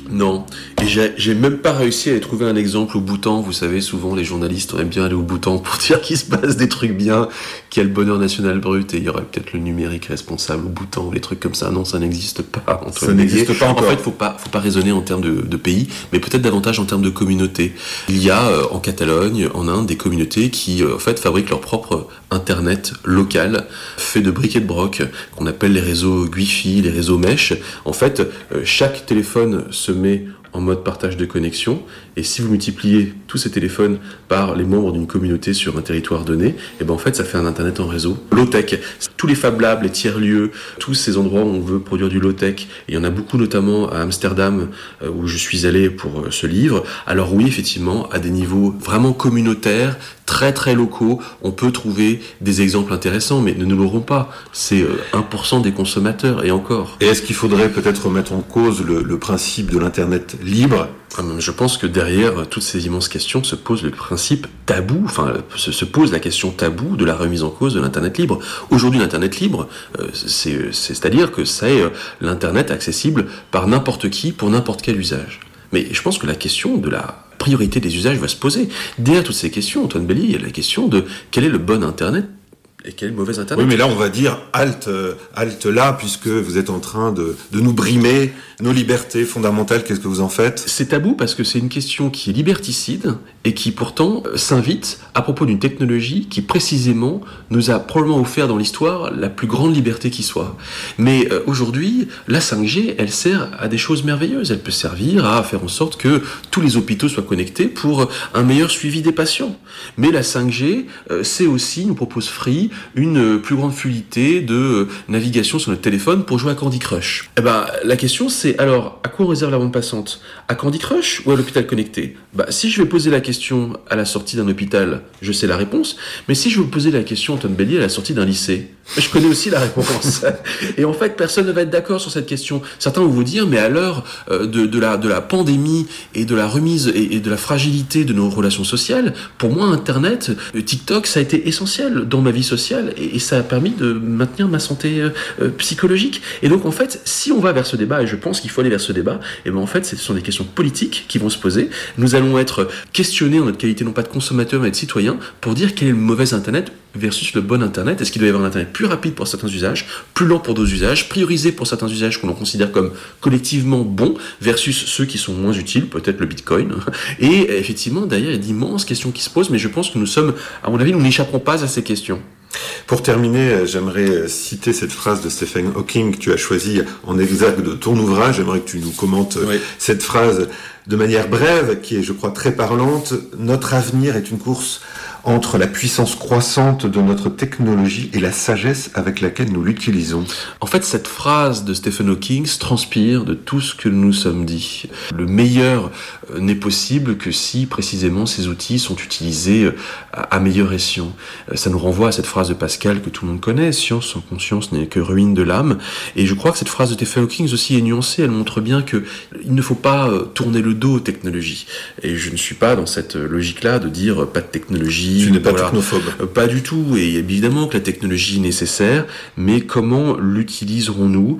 Non, et j'ai, j'ai même pas réussi à y trouver un exemple au Bhoutan. Vous savez, souvent les journalistes aiment bien aller au Bhoutan pour dire qu'il se passe des trucs bien, qu'il y a le bonheur national brut et il y aurait peut-être le numérique responsable au Bhoutan, les trucs comme ça. Non, ça n'existe pas. Antoine Ça n'existe pas encore. En fait, faut pas, faut pas raisonner en termes de, de pays, mais peut-être davantage en termes de communauté. Il y a euh, en Catalogne, en Inde, des communautés qui euh, en fait fabriquent leur propre internet local, fait de briques et de broc, qu'on appelle les réseaux Wi-Fi, les réseaux mesh. En fait, euh, chaque téléphone se met en mode partage de connexion, et si vous multipliez tous ces téléphones par les membres d'une communauté sur un territoire donné, et ben en fait ça fait un internet en réseau low-tech. Tous les Fab Labs, les tiers-lieux, tous ces endroits où on veut produire du low-tech, et il y en a beaucoup notamment à Amsterdam euh, où je suis allé pour euh, ce livre. Alors oui, effectivement, à des niveaux vraiment communautaires, très très locaux, on peut trouver des exemples intéressants, mais ne nous l'aurons pas. C'est euh, un pour cent des consommateurs, et encore. Et est-ce qu'il faudrait peut-être remettre en cause le, le principe de l'internet libre ? Je pense que derrière toutes ces immenses questions se pose le principe tabou, enfin se, se pose la question tabou de la remise en cause de l'internet libre. Aujourd'hui, l'internet libre, euh, c'est, c'est, c'est-à-dire que c'est euh, l'internet accessible par n'importe qui pour n'importe quel usage. Mais je pense que la question de la priorité des usages va se poser. Derrière toutes ces questions, Antoine Bellier, il y a la question de quel est le bon internet et quel est le mauvais internet. Oui, mais là, on va dire halte, euh, halte là, puisque vous êtes en train de, de nous brimer nos libertés fondamentales. Qu'est-ce que vous en faites ? C'est tabou parce que c'est une question qui est liberticide et qui pourtant euh, s'invite à propos d'une technologie qui précisément nous a probablement offert dans l'histoire la plus grande liberté qui soit. Mais euh, aujourd'hui, la cinq G, elle sert à des choses merveilleuses. Elle peut servir à faire en sorte que tous les hôpitaux soient connectés pour un meilleur suivi des patients. Mais la cinq G, euh, c'est aussi, nous propose Free, une plus grande fluidité de navigation sur notre téléphone pour jouer à Candy Crush. Eh ben, la question c'est alors, à quoi on réserve la bande passante ? À Candy Crush ou à l'hôpital connecté ? Bah, si je vais poser la question à la sortie d'un hôpital, je sais la réponse, mais si je veux poser la question, Antoine Bellier, à la sortie d'un lycée, je connais aussi la réponse. Et en fait, personne ne va être d'accord sur cette question. Certains vont vous dire, mais à l'heure de, de, la, de la pandémie et de la remise et, et de la fragilité de nos relations sociales, pour moi, Internet, TikTok, ça a été essentiel dans ma vie sociale et, et ça a permis de maintenir ma santé euh, psychologique. Et donc, en fait, si on va vers ce débat, et je pense qu'il faut aller vers ce débat, et ben en fait, ce sont des questions politiques qui vont se poser. Nous allons être questionnés en notre qualité non pas de consommateur mais de citoyen pour dire quel est le mauvais Internet versus le bon Internet. Est-ce qu'il doit y avoir un Internet plus rapide pour certains usages, plus lent pour d'autres usages, priorisé pour certains usages que l'on considère comme collectivement bons versus ceux qui sont moins utiles, peut-être le Bitcoin. Et effectivement, derrière, il y a d'immenses questions qui se posent, mais je pense que nous sommes, à mon avis, nous n'échapperons pas à ces questions. Pour terminer, j'aimerais citer cette phrase de Stephen Hawking que tu as choisie en exergue de ton ouvrage. J'aimerais que tu nous commentes oui. cette phrase de manière brève, qui est, je crois, très parlante. Notre avenir est une course entre la puissance croissante de notre technologie et la sagesse avec laquelle nous l'utilisons. En fait, cette phrase de Stephen Hawking transpire de tout ce que nous nous sommes dit. Le meilleur n'est possible que si, précisément, ces outils sont utilisés à meilleur escient. Ça nous renvoie à cette phrase de Pascal que tout le monde connaît, « Science sans conscience n'est que ruine de l'âme ». Et je crois que cette phrase de Stephen Hawking aussi est nuancée. Elle montre bien qu'il ne faut pas tourner le dos aux technologies. Et je ne suis pas dans cette logique-là de dire pas de technologie. Tu n'es pas voilà. technophobe. Pas du tout. Et évidemment que la technologie est nécessaire, mais comment l'utiliserons-nous ?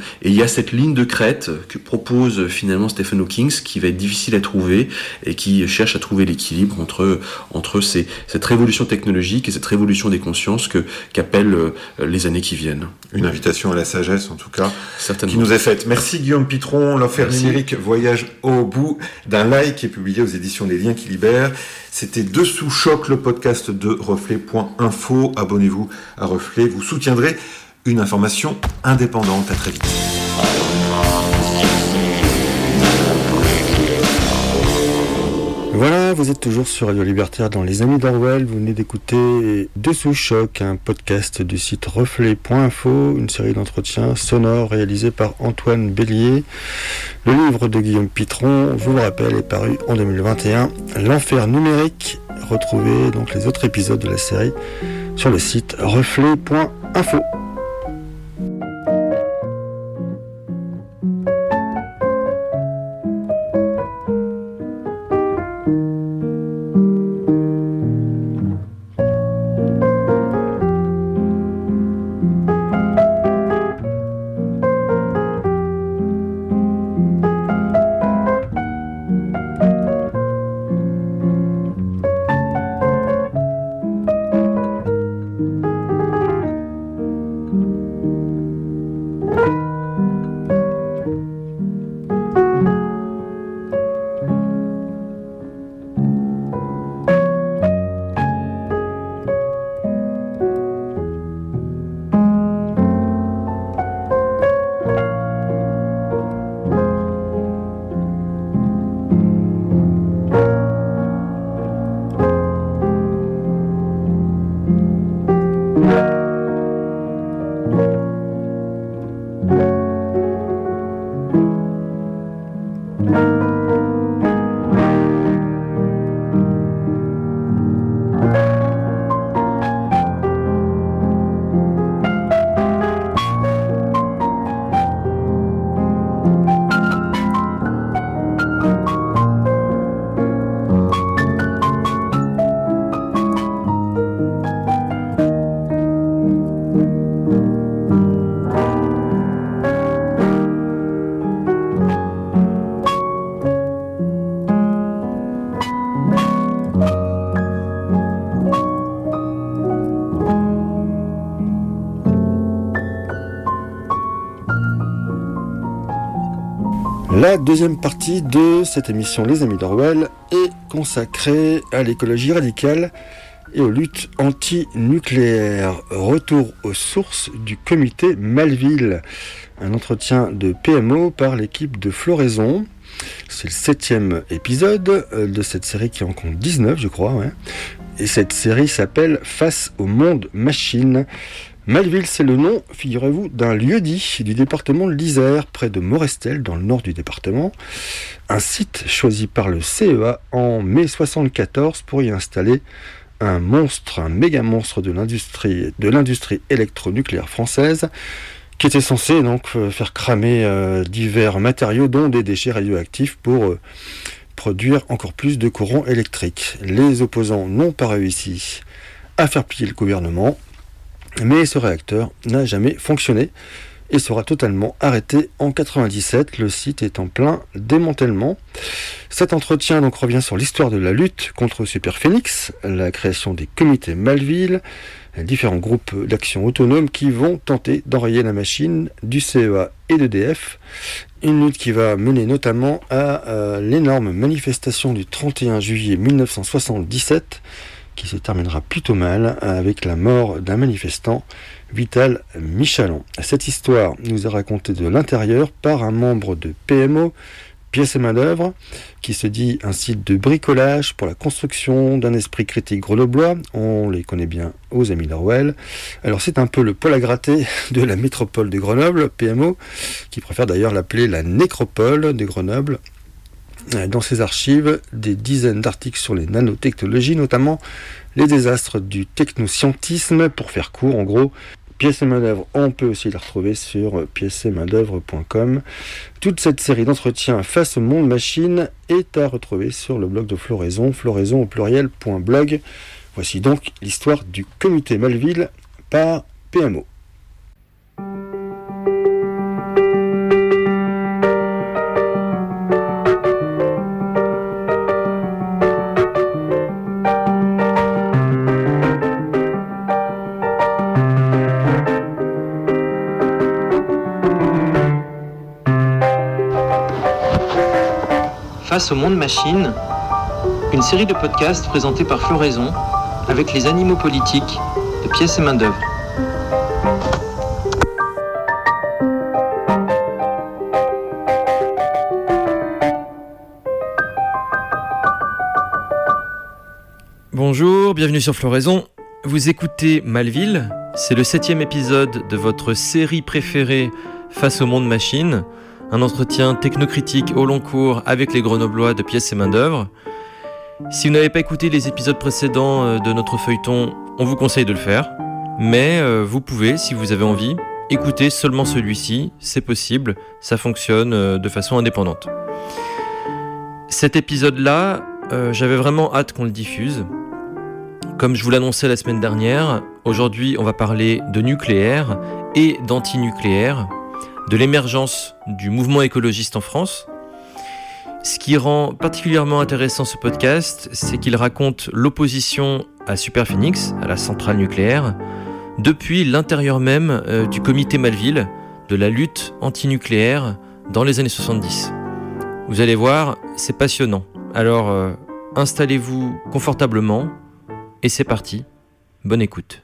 Et il y a cette ligne de crête que propose finalement Stephen Hawking, qui va être difficile à trouver et qui cherche à trouver l'équilibre entre entre ces, cette révolution technologique et cette révolution des consciences que qu'appellent les années qui viennent. Une invitation à la sagesse, en tout cas, certainement, qui nous est faite. Merci Guillaume Pitron. L'enfer numérique voyage au bout d'un like qui est publié aux éditions Les Liens qui libèrent. C'était Dessous Choc, le podcast de reflet point info. Abonnez-vous à Reflet, vous soutiendrez une information indépendante. À très vite. Voilà, vous êtes toujours sur Radio Libertaire dans Les Amis d'Orwell. Vous venez d'écouter Dessous Choc, un podcast du site reflet point info, une série d'entretiens sonores réalisés par Antoine Bellier. Le livre de Guillaume Pitron, je vous le rappelle, est paru en deux mille vingt et un. L'enfer numérique. Retrouvez donc les autres épisodes de la série sur le site reflet point info. La deuxième partie de cette émission Les Amis d'Orwell est consacrée à l'écologie radicale et aux luttes anti-nucléaires. Retour aux sources du comité Malville. Un entretien de P M O par l'équipe de Floraison. C'est le septième épisode de cette série qui en compte dix-neuf, je crois. Ouais. Et cette série s'appelle Face au monde machine. Malville, c'est le nom, figurez-vous, d'un lieu-dit du département de l'Isère, près de Morestel, dans le nord du département. Un site choisi par le C E A en mai soixante-quatorze pour y installer un monstre, un méga monstre de l'industrie, de l'industrie électronucléaire française, qui était censé donc faire cramer euh, divers matériaux, dont des déchets radioactifs, pour euh, produire encore plus de courant électrique. Les opposants n'ont pas réussi à faire plier le gouvernement. Mais ce réacteur n'a jamais fonctionné et sera totalement arrêté en quatre-vingt-dix-sept. Le site est en plein démantèlement. Cet entretien donc revient sur l'histoire de la lutte contre Superphénix, la création des comités Malville, différents groupes d'action autonomes qui vont tenter d'enrayer la machine du C E A et de d'E D F. Une lutte qui va mener notamment à euh, l'énorme manifestation du trente et un juillet mille neuf cent soixante-dix-sept, qui se terminera plutôt mal avec la mort d'un manifestant, Vital Michalon. Cette histoire nous est racontée de l'intérieur par un membre de P M O, Pièces et Main-d'œuvre, qui se dit un site de bricolage pour la construction d'un esprit critique grenoblois. On les connaît bien aux Amis d'Orwell. Alors c'est un peu le Paul à gratter de la métropole de Grenoble, P M O, qui préfère d'ailleurs l'appeler la nécropole de Grenoble. Dans ses archives, des dizaines d'articles sur les nanotechnologies, notamment les désastres du technoscientisme, pour faire court en gros. Pièces et main-d'œuvre, on peut aussi les retrouver sur pièces et main d'œuvre point com. Toute cette série d'entretiens face au monde machine est à retrouver sur le blog de Floraison, floraison au pluriel point blog. Voici donc l'histoire du comité Malville par P M O. Face au monde machine, une série de podcasts présentés par Floraison avec les animaux politiques de Pièces et Main d'œuvre. Bonjour, bienvenue sur Floraison. Vous écoutez Malville, c'est le septième épisode de votre série préférée Face au monde machine. Un entretien technocritique au long cours avec les Grenoblois de Pièces et Main d'œuvre. Si vous n'avez pas écouté les épisodes précédents de notre feuilleton, on vous conseille de le faire. Mais vous pouvez, si vous avez envie, écouter seulement celui-ci. C'est possible, ça fonctionne de façon indépendante. Cet épisode-là, euh, j'avais vraiment hâte qu'on le diffuse. Comme je vous l'annonçais la semaine dernière, aujourd'hui on va parler de nucléaire et d'antinucléaire, de l'émergence du mouvement écologiste en France. Ce qui rend particulièrement intéressant ce podcast, c'est qu'il raconte l'opposition à Superphénix, à la centrale nucléaire, depuis l'intérieur même euh, du comité Malville, de la lutte antinucléaire dans les années soixante-dix. Vous allez voir, c'est passionnant. Alors, euh, installez-vous confortablement et c'est parti. Bonne écoute.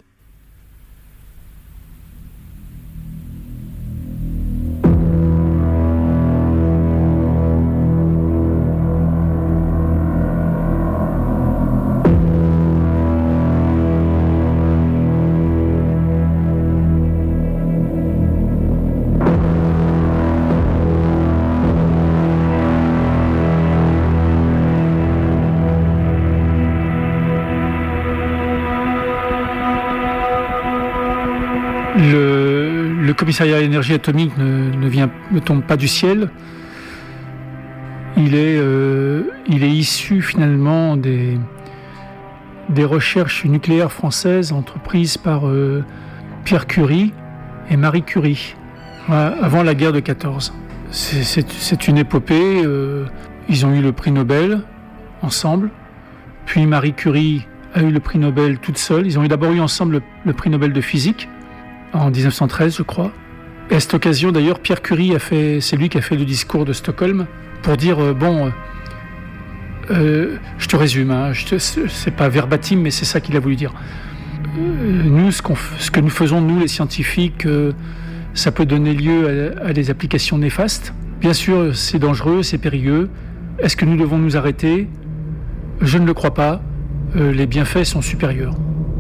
commissariat à l'énergie atomique ne, ne, vient, ne tombe pas du ciel. Il est, euh, il est issu finalement des, des recherches nucléaires françaises entreprises par euh, Pierre Curie et Marie Curie, avant la guerre de quatorze. C'est, c'est, c'est une épopée. Euh, ils ont eu le prix Nobel ensemble. Puis Marie Curie a eu le prix Nobel toute seule. Ils ont eu d'abord eu ensemble le, le prix Nobel de physique en dix-neuf cent treize, je crois. Et à cette occasion, d'ailleurs, Pierre Curie a fait, c'est lui qui a fait le discours de Stockholm pour dire euh, bon, euh, je te résume, hein, je te, c'est pas verbatim, mais c'est ça qu'il a voulu dire. Euh, nous, ce, qu'on, ce que nous faisons, nous les scientifiques, euh, ça peut donner lieu à, à des applications néfastes. Bien sûr, c'est dangereux, c'est périlleux. Est-ce que nous devons nous arrêter ? Je ne le crois pas. Euh, les bienfaits sont supérieurs.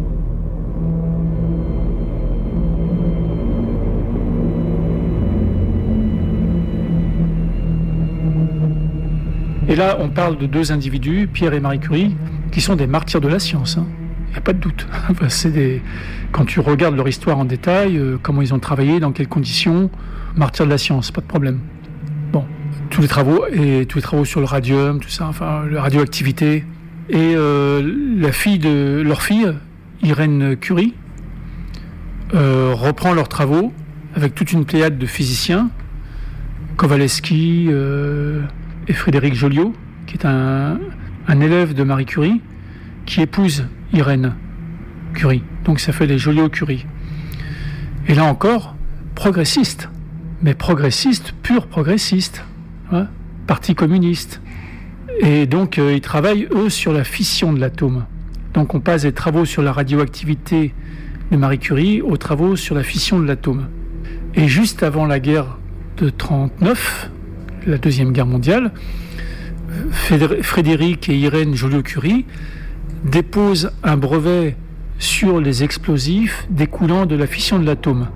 Et là, on parle de deux individus, Pierre et Marie Curie, qui sont des martyrs de la science. Hein. Il n'y a pas de doute. C'est des... Quand tu regardes leur histoire en détail, euh, comment ils ont travaillé, dans quelles conditions, martyrs de la science, pas de problème. Bon, tous les travaux, et tous les travaux sur le radium, tout ça, enfin, la radioactivité. Et euh, la fille de leur fille, Irène Curie, euh, reprend leurs travaux avec toute une pléiade de physiciens, Kowalewski euh, et Frédéric Joliot, qui est un, un élève de Marie Curie, qui épouse Irène Curie. Donc ça fait les Joliot-Curie. Et là encore, progressiste, mais progressiste, pur progressiste, hein, parti communiste. Et donc euh, ils travaillent, eux, sur la fission de l'atome. Donc on passe des travaux sur la radioactivité de Marie Curie aux travaux sur la fission de l'atome. Et juste avant la guerre de trente-neuf, la Deuxième Guerre mondiale, Frédéric et Irène Joliot-Curie déposent un brevet sur les explosifs découlant de la fission de l'atome.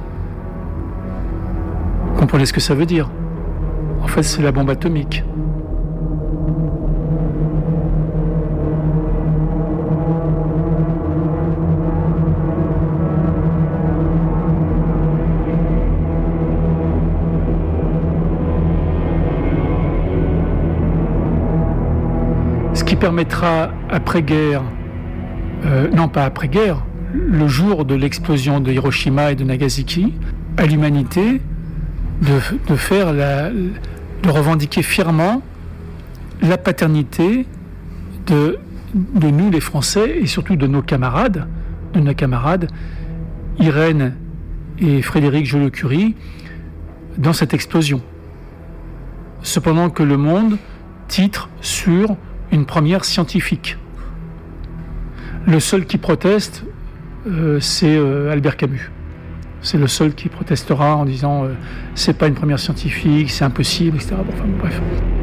Vous comprenez ce que ça veut dire ? En fait, c'est la bombe atomique. Ce qui permettra après-guerre, euh, non pas après-guerre, le jour de l'explosion de Hiroshima et de Nagasaki, à l'humanité de, de faire la, de revendiquer fièrement la paternité de, de nous les Français et surtout de nos camarades, de nos camarades Irène et Frédéric Joliot-Curie dans cette explosion. Cependant que le Monde titre sur une première scientifique. Le seul qui proteste, euh, c'est euh, Albert Camus. C'est le seul qui protestera en disant euh, c'est pas une première scientifique, c'est impossible, et cetera. Bon, enfin, bref.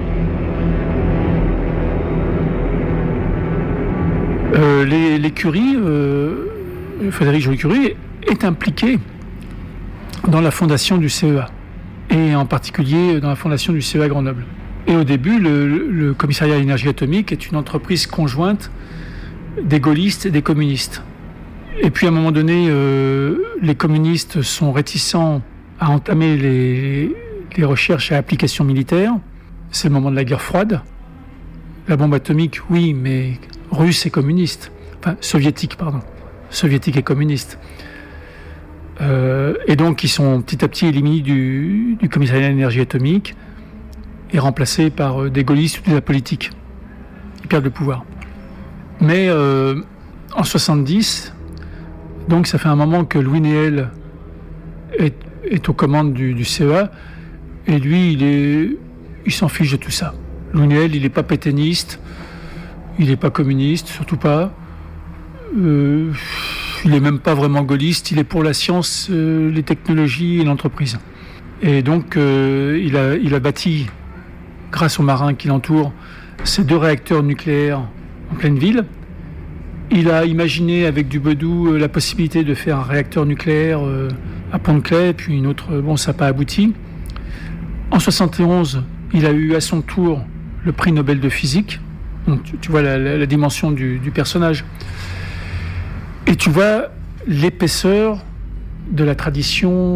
Euh, les, les Curie, euh, Frédéric Joliot-Curie est impliqué dans la fondation du C E A et en particulier dans la fondation du C E A Grenoble. Et au début, le, le commissariat à l'énergie atomique est une entreprise conjointe des gaullistes et des communistes. Et puis à un moment donné, euh, les communistes sont réticents à entamer les, les recherches à application militaire. C'est le moment de la guerre froide. La bombe atomique, oui, mais russe et communiste. Enfin, soviétique, pardon. Soviétique et communiste. Euh, et donc, ils sont petit à petit éliminés du, du commissariat à l'énergie atomique et remplacés par des gaullistes ou de la politique. Ils perdent le pouvoir. Mais euh, en soixante-dix, donc ça fait un moment que Louis Néel est, est aux commandes du, du C E A, et lui, il, est, il s'en fiche de tout ça. Louis Néel, il n'est pas pétainiste, il n'est pas communiste, surtout pas. Euh, il n'est même pas vraiment gaulliste, il est pour la science, euh, les technologies et l'entreprise. Et donc, euh, il, a, il a bâti, grâce aux marins qui l'entourent, ces deux réacteurs nucléaires en pleine ville. Il a imaginé avec du Bedou la possibilité de faire un réacteur nucléaire à Pont-de-Claix, puis une autre, bon, ça n'a pas abouti. En soixante et onze, il a eu à son tour le prix Nobel de physique. Donc, tu, tu vois la, la, la dimension du, du personnage. Et tu vois l'épaisseur de la tradition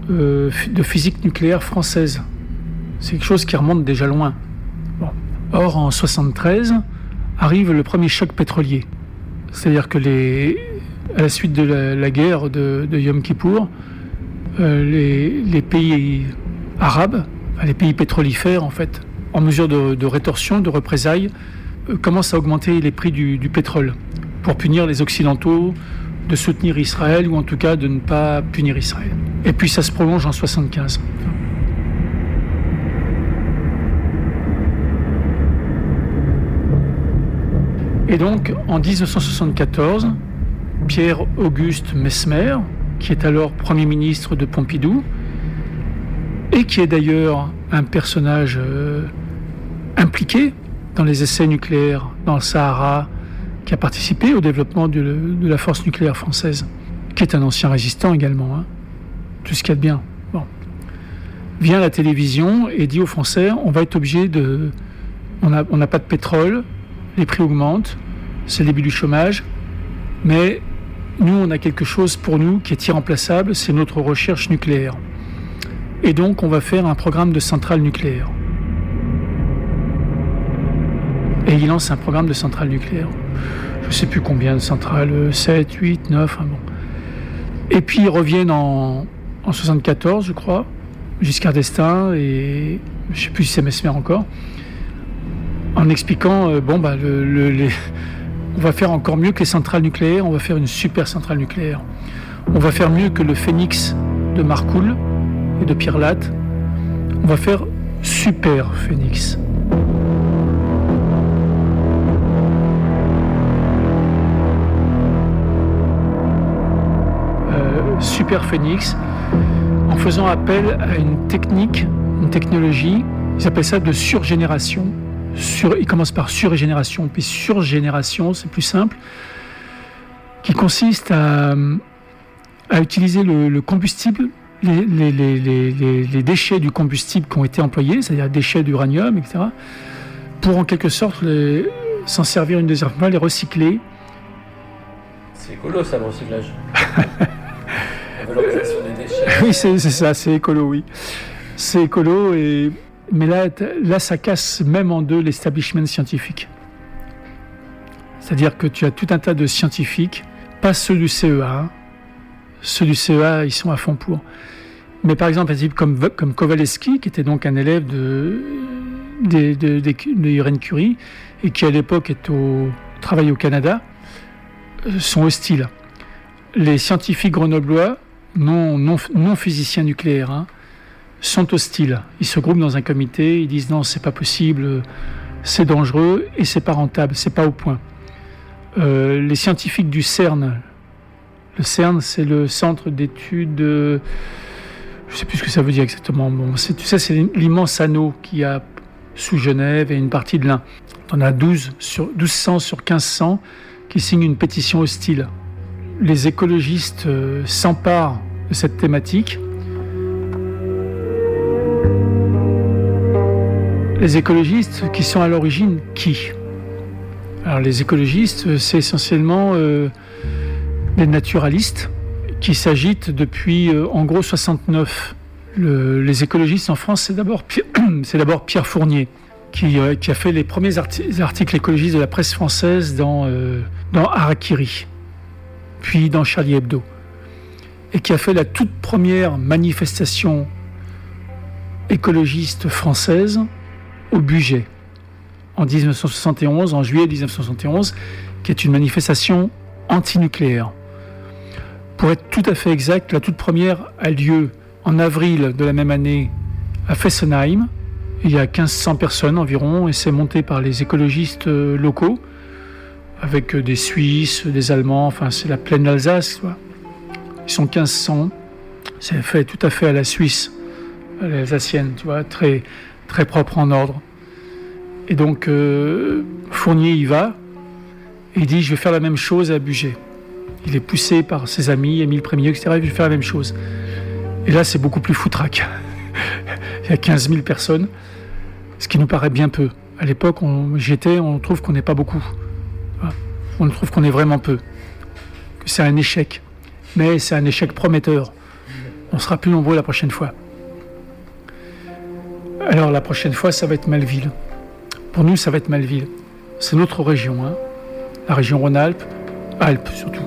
euh, de physique nucléaire française. C'est quelque chose qui remonte déjà loin. Bon. Or, en soixante-treize, arrive le premier choc pétrolier. C'est-à-dire que les, à la suite de la, la guerre de, de Yom Kippour, euh, les, les pays arabes, enfin, les pays pétrolifères en fait, en mesure de, de rétorsion, de représailles, euh, commencent à augmenter les prix du, du pétrole pour punir les Occidentaux, de soutenir Israël ou en tout cas de ne pas punir Israël. Et puis ça se prolonge en soixante-quinze. Et donc en dix-neuf cent soixante-quatorze, Pierre-Auguste Messmer, qui est alors Premier ministre de Pompidou, et qui est d'ailleurs un personnage euh, impliqué dans les essais nucléaires dans le Sahara, qui a participé au développement de, de la force nucléaire française, qui est un ancien résistant également, hein. Tout ce qu'il y a de bien. Bon. Vient à la télévision et dit aux Français, on va être obligé de... On n'a on n'a pas de pétrole, les prix augmentent, c'est le début du chômage, mais nous, on a quelque chose pour nous qui est irremplaçable, c'est notre recherche nucléaire. Et donc, on va faire un programme de centrale nucléaire. Et il lance un programme de centrale nucléaire. Je ne sais plus combien de centrales, sept, huit, neuf, hein, bon. Et puis ils reviennent en, en soixante-quatorze, je crois, Giscard d'Estaing, et je ne sais plus si c'est Messmer encore, en expliquant, euh, bon, bah, le, le, les, on va faire encore mieux que les centrales nucléaires, on va faire une super centrale nucléaire. On va faire mieux que le Phénix de Marcoule et de Pierre Latte. On va faire super Phénix. Super Phénix, en faisant appel à une technique, une technologie, ils appellent ça de surgénération. Sur, ils commencent par surgénération, puis surgénération, c'est plus simple, qui consiste à, à utiliser le, le combustible, les, les, les, les, les déchets du combustible qui ont été employés, c'est-à-dire les déchets d'uranium, et cetera, pour en quelque sorte les, s'en servir une deuxième fois, les recycler. C'est écolo ça, le recyclage. La valorisation des déchets. Oui, c'est, c'est ça, c'est écolo, oui. C'est écolo, et... mais là, là, ça casse même en deux l'establishment scientifique. C'est-à-dire que tu as tout un tas de scientifiques, pas ceux du C E A. Hein. Ceux du C E A, ils sont à fond pour. Mais par exemple, un type comme, comme Kowalewski, qui était donc un élève de, de, de, de, de Irène Curie, et qui à l'époque est au, travaille au Canada, sont hostiles. Les scientifiques grenoblois, non, non, non physiciens nucléaires, hein, sont hostiles. Ils se groupent dans un comité, ils disent non, c'est pas possible, c'est dangereux et c'est pas rentable, c'est pas au point. Euh, les scientifiques du CERN, le CERN, c'est le centre d'études, euh, je sais plus ce que ça veut dire exactement. Bon, c'est, tu sais, c'est l'immense anneau qu'il y a sous Genève et une partie de l'Ain. On a douze sur douze cents sur quinze cents qui signent une pétition hostile. Les écologistes euh, s'emparent de cette thématique. Les écologistes qui sont à l'origine qui ? Alors les écologistes, c'est essentiellement euh, des naturalistes qui s'agitent depuis euh, en gros soixante-neuf. Le, les écologistes en France, c'est d'abord, c'est d'abord Pierre Fournier qui, euh, qui a fait les premiers arti- articles écologistes de la presse française dans, euh, dans Harakiri, puis dans Charlie Hebdo, et qui a fait la toute première manifestation écologiste française au Bugey, en dix-neuf cent soixante et onze, en juillet dix-neuf cent soixante et onze, qui est une manifestation antinucléaire. Pour être tout à fait exact, la toute première a lieu en avril de la même année à Fessenheim. Il y a quinze cents personnes environ, et c'est monté par les écologistes locaux, avec des Suisses, des Allemands, enfin c'est la plaine d'Alsace, quoi. Ils sont quinze cents, c'est fait tout à fait à la Suisse, à l'alsacienne, tu vois, très, très propre en ordre. Et donc euh, Fournier y va, et il dit je vais faire la même chose à Bugey. Il est poussé par ses amis, Émile Prémieux, et cetera. Il veut faire la même chose. Et là c'est beaucoup plus foutraque. Il y a quinze mille personnes, ce qui nous paraît bien peu. À l'époque, on, j'y étais, on trouve qu'on n'est pas beaucoup. On trouve qu'on est vraiment peu. Que c'est un échec. Mais c'est un échec prometteur. on sera plus nombreux la prochaine fois. Alors la prochaine fois, ça va être Malville. Pour nous, ça va être Malville. C'est notre région, hein. La région Rhône-Alpes, Alpes surtout.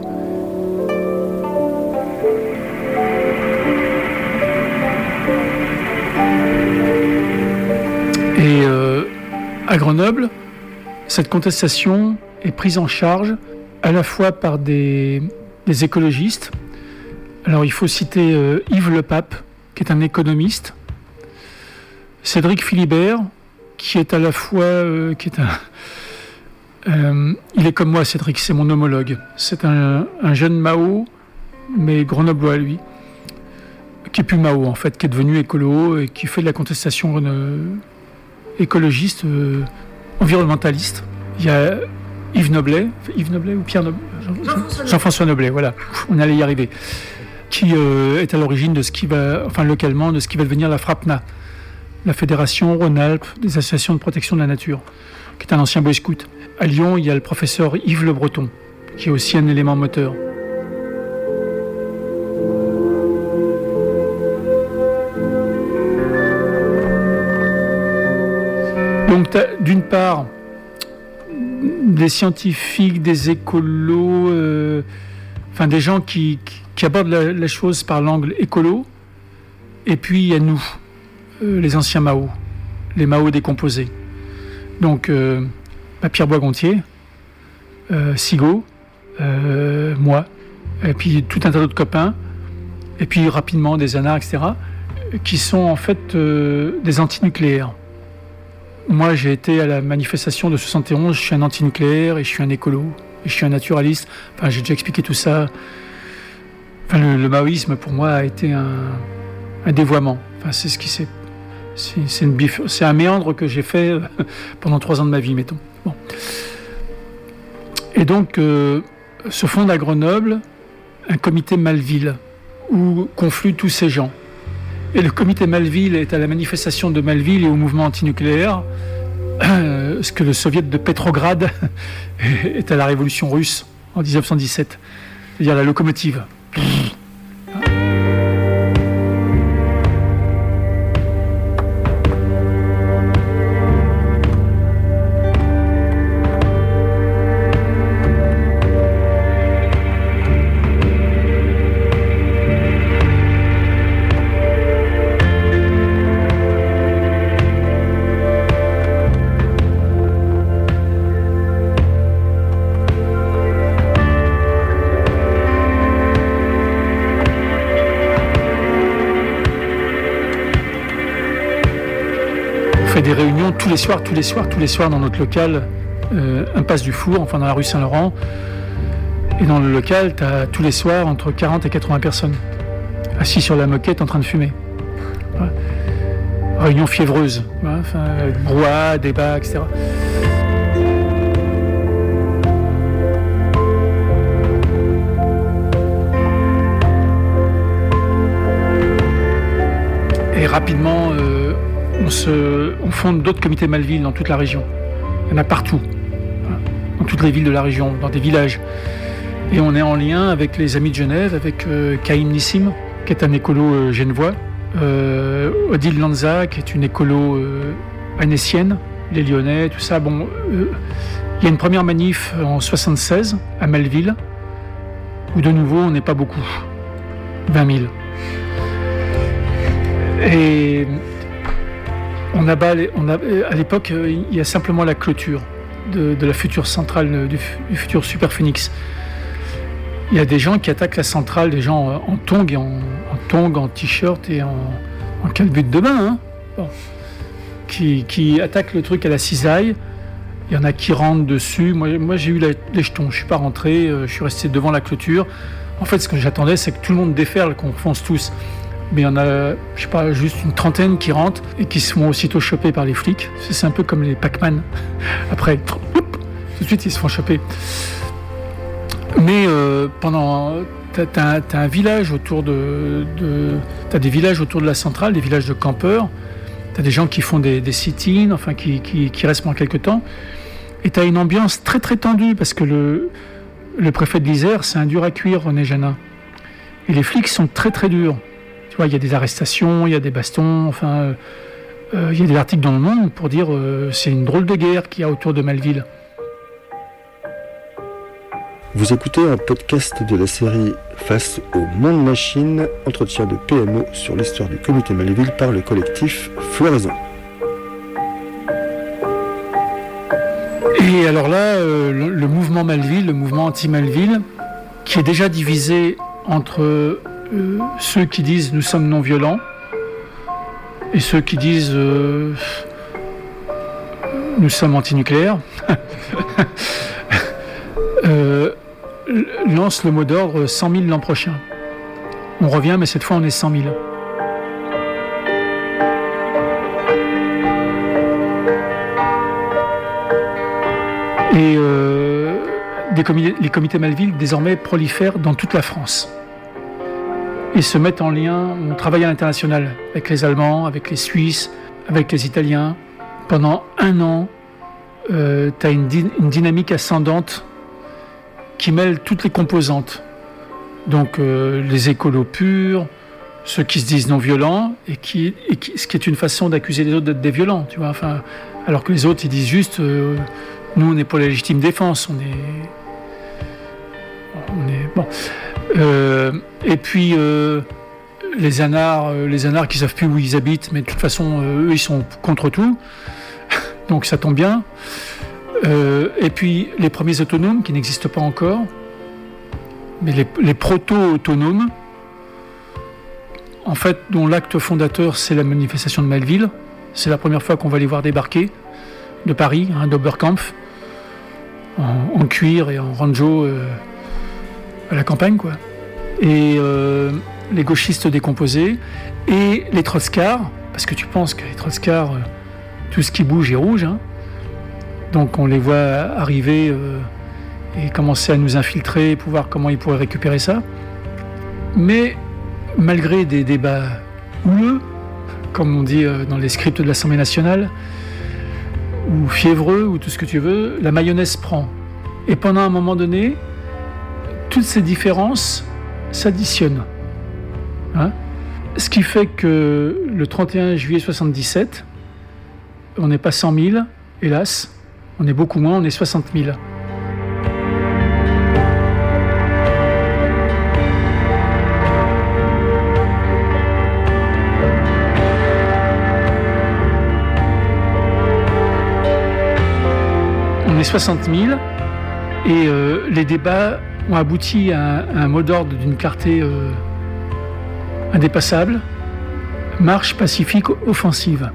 Et euh, à Grenoble, cette contestation est prise en charge à la fois par des, des écologistes. Alors il faut citer euh, Yves Lepape, qui est un économiste, Cédric Philibert, qui est à la fois, euh, qui est un, euh, il est comme moi, Cédric, c'est mon homologue. C'est un, un jeune Mao, mais grenoblois lui, qui est plus Mao en fait, qui est devenu écolo et qui fait de la contestation euh, écologiste, euh, environnementaliste. Il y a Yves Noblet, Yves Noblet ou Pierre Noblet, Jean-François, Jean-François Noblet, voilà, on allait y arriver, qui euh, est à l'origine de ce qui va, enfin localement, de ce qui va devenir la FRAPNA, la Fédération Rhône-Alpes des associations de protection de la nature, qui est un ancien boy scout. À Lyon, il y a le professeur Yves Le Breton, qui est aussi un élément moteur. Donc, d'une part, des scientifiques, des écolos, euh, enfin des gens qui, qui, qui abordent la, la chose par l'angle écolo, et puis il y a nous, euh, les anciens Mao, les Mao décomposés. Donc, euh, bah, Pierre Boisgontier, euh, Sigaud, euh, moi, et puis tout un tas d'autres copains, et puis rapidement des anards, et cetera, qui sont en fait euh, des antinucléaires. Moi, j'ai été à la manifestation de soixante et onze, je suis un antinucléaire et je suis un écolo, et je suis un naturaliste. Enfin, j'ai déjà expliqué tout ça. Enfin, le, le maoïsme, pour moi, a été un, un dévoiement. Enfin, c'est ce qui s'est... C'est, c'est, une bif... c'est un méandre que j'ai fait pendant trois ans de ma vie, mettons. Bon. Et donc, euh, se fonde à Grenoble un comité Malville, où confluent tous ces gens. Et le comité Malville est à la manifestation de Malville et au mouvement antinucléaire, euh, ce que le soviet de Petrograd est à la révolution russe en dix-neuf cent dix-sept, c'est-à-dire la locomotive. Des réunions tous les soirs, tous les soirs, tous les soirs dans notre local, euh, impasse du Four, enfin dans la rue Saint-Laurent. Et dans le local, tu as tous les soirs entre quarante et quatre-vingts personnes, assis sur la moquette en train de fumer. Ouais. Réunion fiévreuse, ouais, enfin, brouhaha, débat, et cetera. Et rapidement, euh, On, se, on fonde d'autres comités Malville dans toute la région. Il y en a partout, dans toutes les villes de la région, dans des villages. Et on est en lien avec les Amis de Genève, avec euh, Kaïm Nissim, qui est un écolo euh, genevois, euh, Odile Lanza, qui est une écolo euh, annécienne, les Lyonnais, tout ça. Bon, euh, il y a une première manif en soixante-seize à Malville, où de nouveau on n'est pas beaucoup, vingt mille. Et On abat les, on a, à l'époque, il y a simplement la clôture de, de la future centrale, du, du futur Super Phoenix. Il y a des gens qui attaquent la centrale, des gens en tongs, en, en, tongs, en t-shirt et en, en calbute de bain, hein, bon, qui, qui attaquent le truc à la cisaille. Il y en a qui rentrent dessus. Moi, moi j'ai eu la, les jetons, je suis pas rentré, je suis resté devant la clôture. En fait, ce que j'attendais, c'est que tout le monde déferle, qu'on fonce tous. Mais il y en a, je sais pas, juste une trentaine qui rentrent et qui se font aussitôt choper par les flics. C'est un peu comme les Pac-Man. Après, tout de suite, ils se font choper. Mais euh, pendant, t'as, t'as, t'as un village autour de, de, t'as des villages autour de la centrale, des villages de campeurs. T'as des gens qui font des, des sit-ins, enfin qui, qui, qui restent pendant quelques temps. Et t'as une ambiance très très tendue parce que le, le préfet de l'Isère, c'est un dur à cuire, René Janin. Et les flics sont très très durs. Tu vois, il y a des arrestations, il y a des bastons, enfin, euh, il y a des articles dans Le Monde pour dire euh, c'est une drôle de guerre qu'il y a autour de Melville. Vous écoutez un podcast de la série Face au monde machine, entretien de P M E sur l'histoire du comité Melville par le collectif Floraison. Et alors là, euh, le, le mouvement Melville, le mouvement anti-Melville, qui est déjà divisé entre euh, ceux qui disent nous sommes non violents et ceux qui disent euh, nous sommes antinucléaires, euh, lance le mot d'ordre cent mille l'an prochain. On revient, mais cette fois on est cent mille. Et euh, des comités, les comités Melville désormais prolifèrent dans toute la France et se mettent en lien. On travaille à l'international avec les Allemands, avec les Suisses, avec les Italiens. Pendant un an, euh, tu as une, dy- une dynamique ascendante qui mêle toutes les composantes. Donc euh, les écolos purs, ceux qui se disent non violents, et qui, et qui, ce qui est une façon d'accuser les autres d'être des violents, tu vois. Enfin, alors que les autres ils disent juste euh, nous on est pour la légitime défense, on est, on est bon. Euh, et puis euh, les anards, euh, les anards qui savent plus où ils habitent, mais de toute façon euh, eux ils sont contre tout, donc ça tombe bien. Euh, et puis les premiers autonomes qui n'existent pas encore, mais les, les proto-autonomes, en fait, dont l'acte fondateur c'est la manifestation de Melville. C'est la première fois qu'on va les voir débarquer de Paris, hein, d'Oberkampf, en, en cuir et en ranjo euh, à la campagne, quoi. Et euh, les gauchistes décomposés et les trotskars, parce que tu penses que les trotskars, euh, tout ce qui bouge est rouge, hein. Donc on les voit arriver euh, et commencer à nous infiltrer pour voir comment ils pourraient récupérer ça. Mais malgré des débats houleux, comme on dit euh, dans les scripts de l'Assemblée nationale, ou fiévreux, ou tout ce que tu veux, la mayonnaise prend. Et pendant un moment donné, toutes ces différences s'additionnent. Hein ? Ce qui fait que le trente et un juillet soixante-dix-sept, on n'est pas cent mille, hélas, on est beaucoup moins, on est soixante mille. On est soixante mille et euh, les débats ont abouti à un, à un mot d'ordre d'une clarté euh, indépassable. Marche pacifique offensive.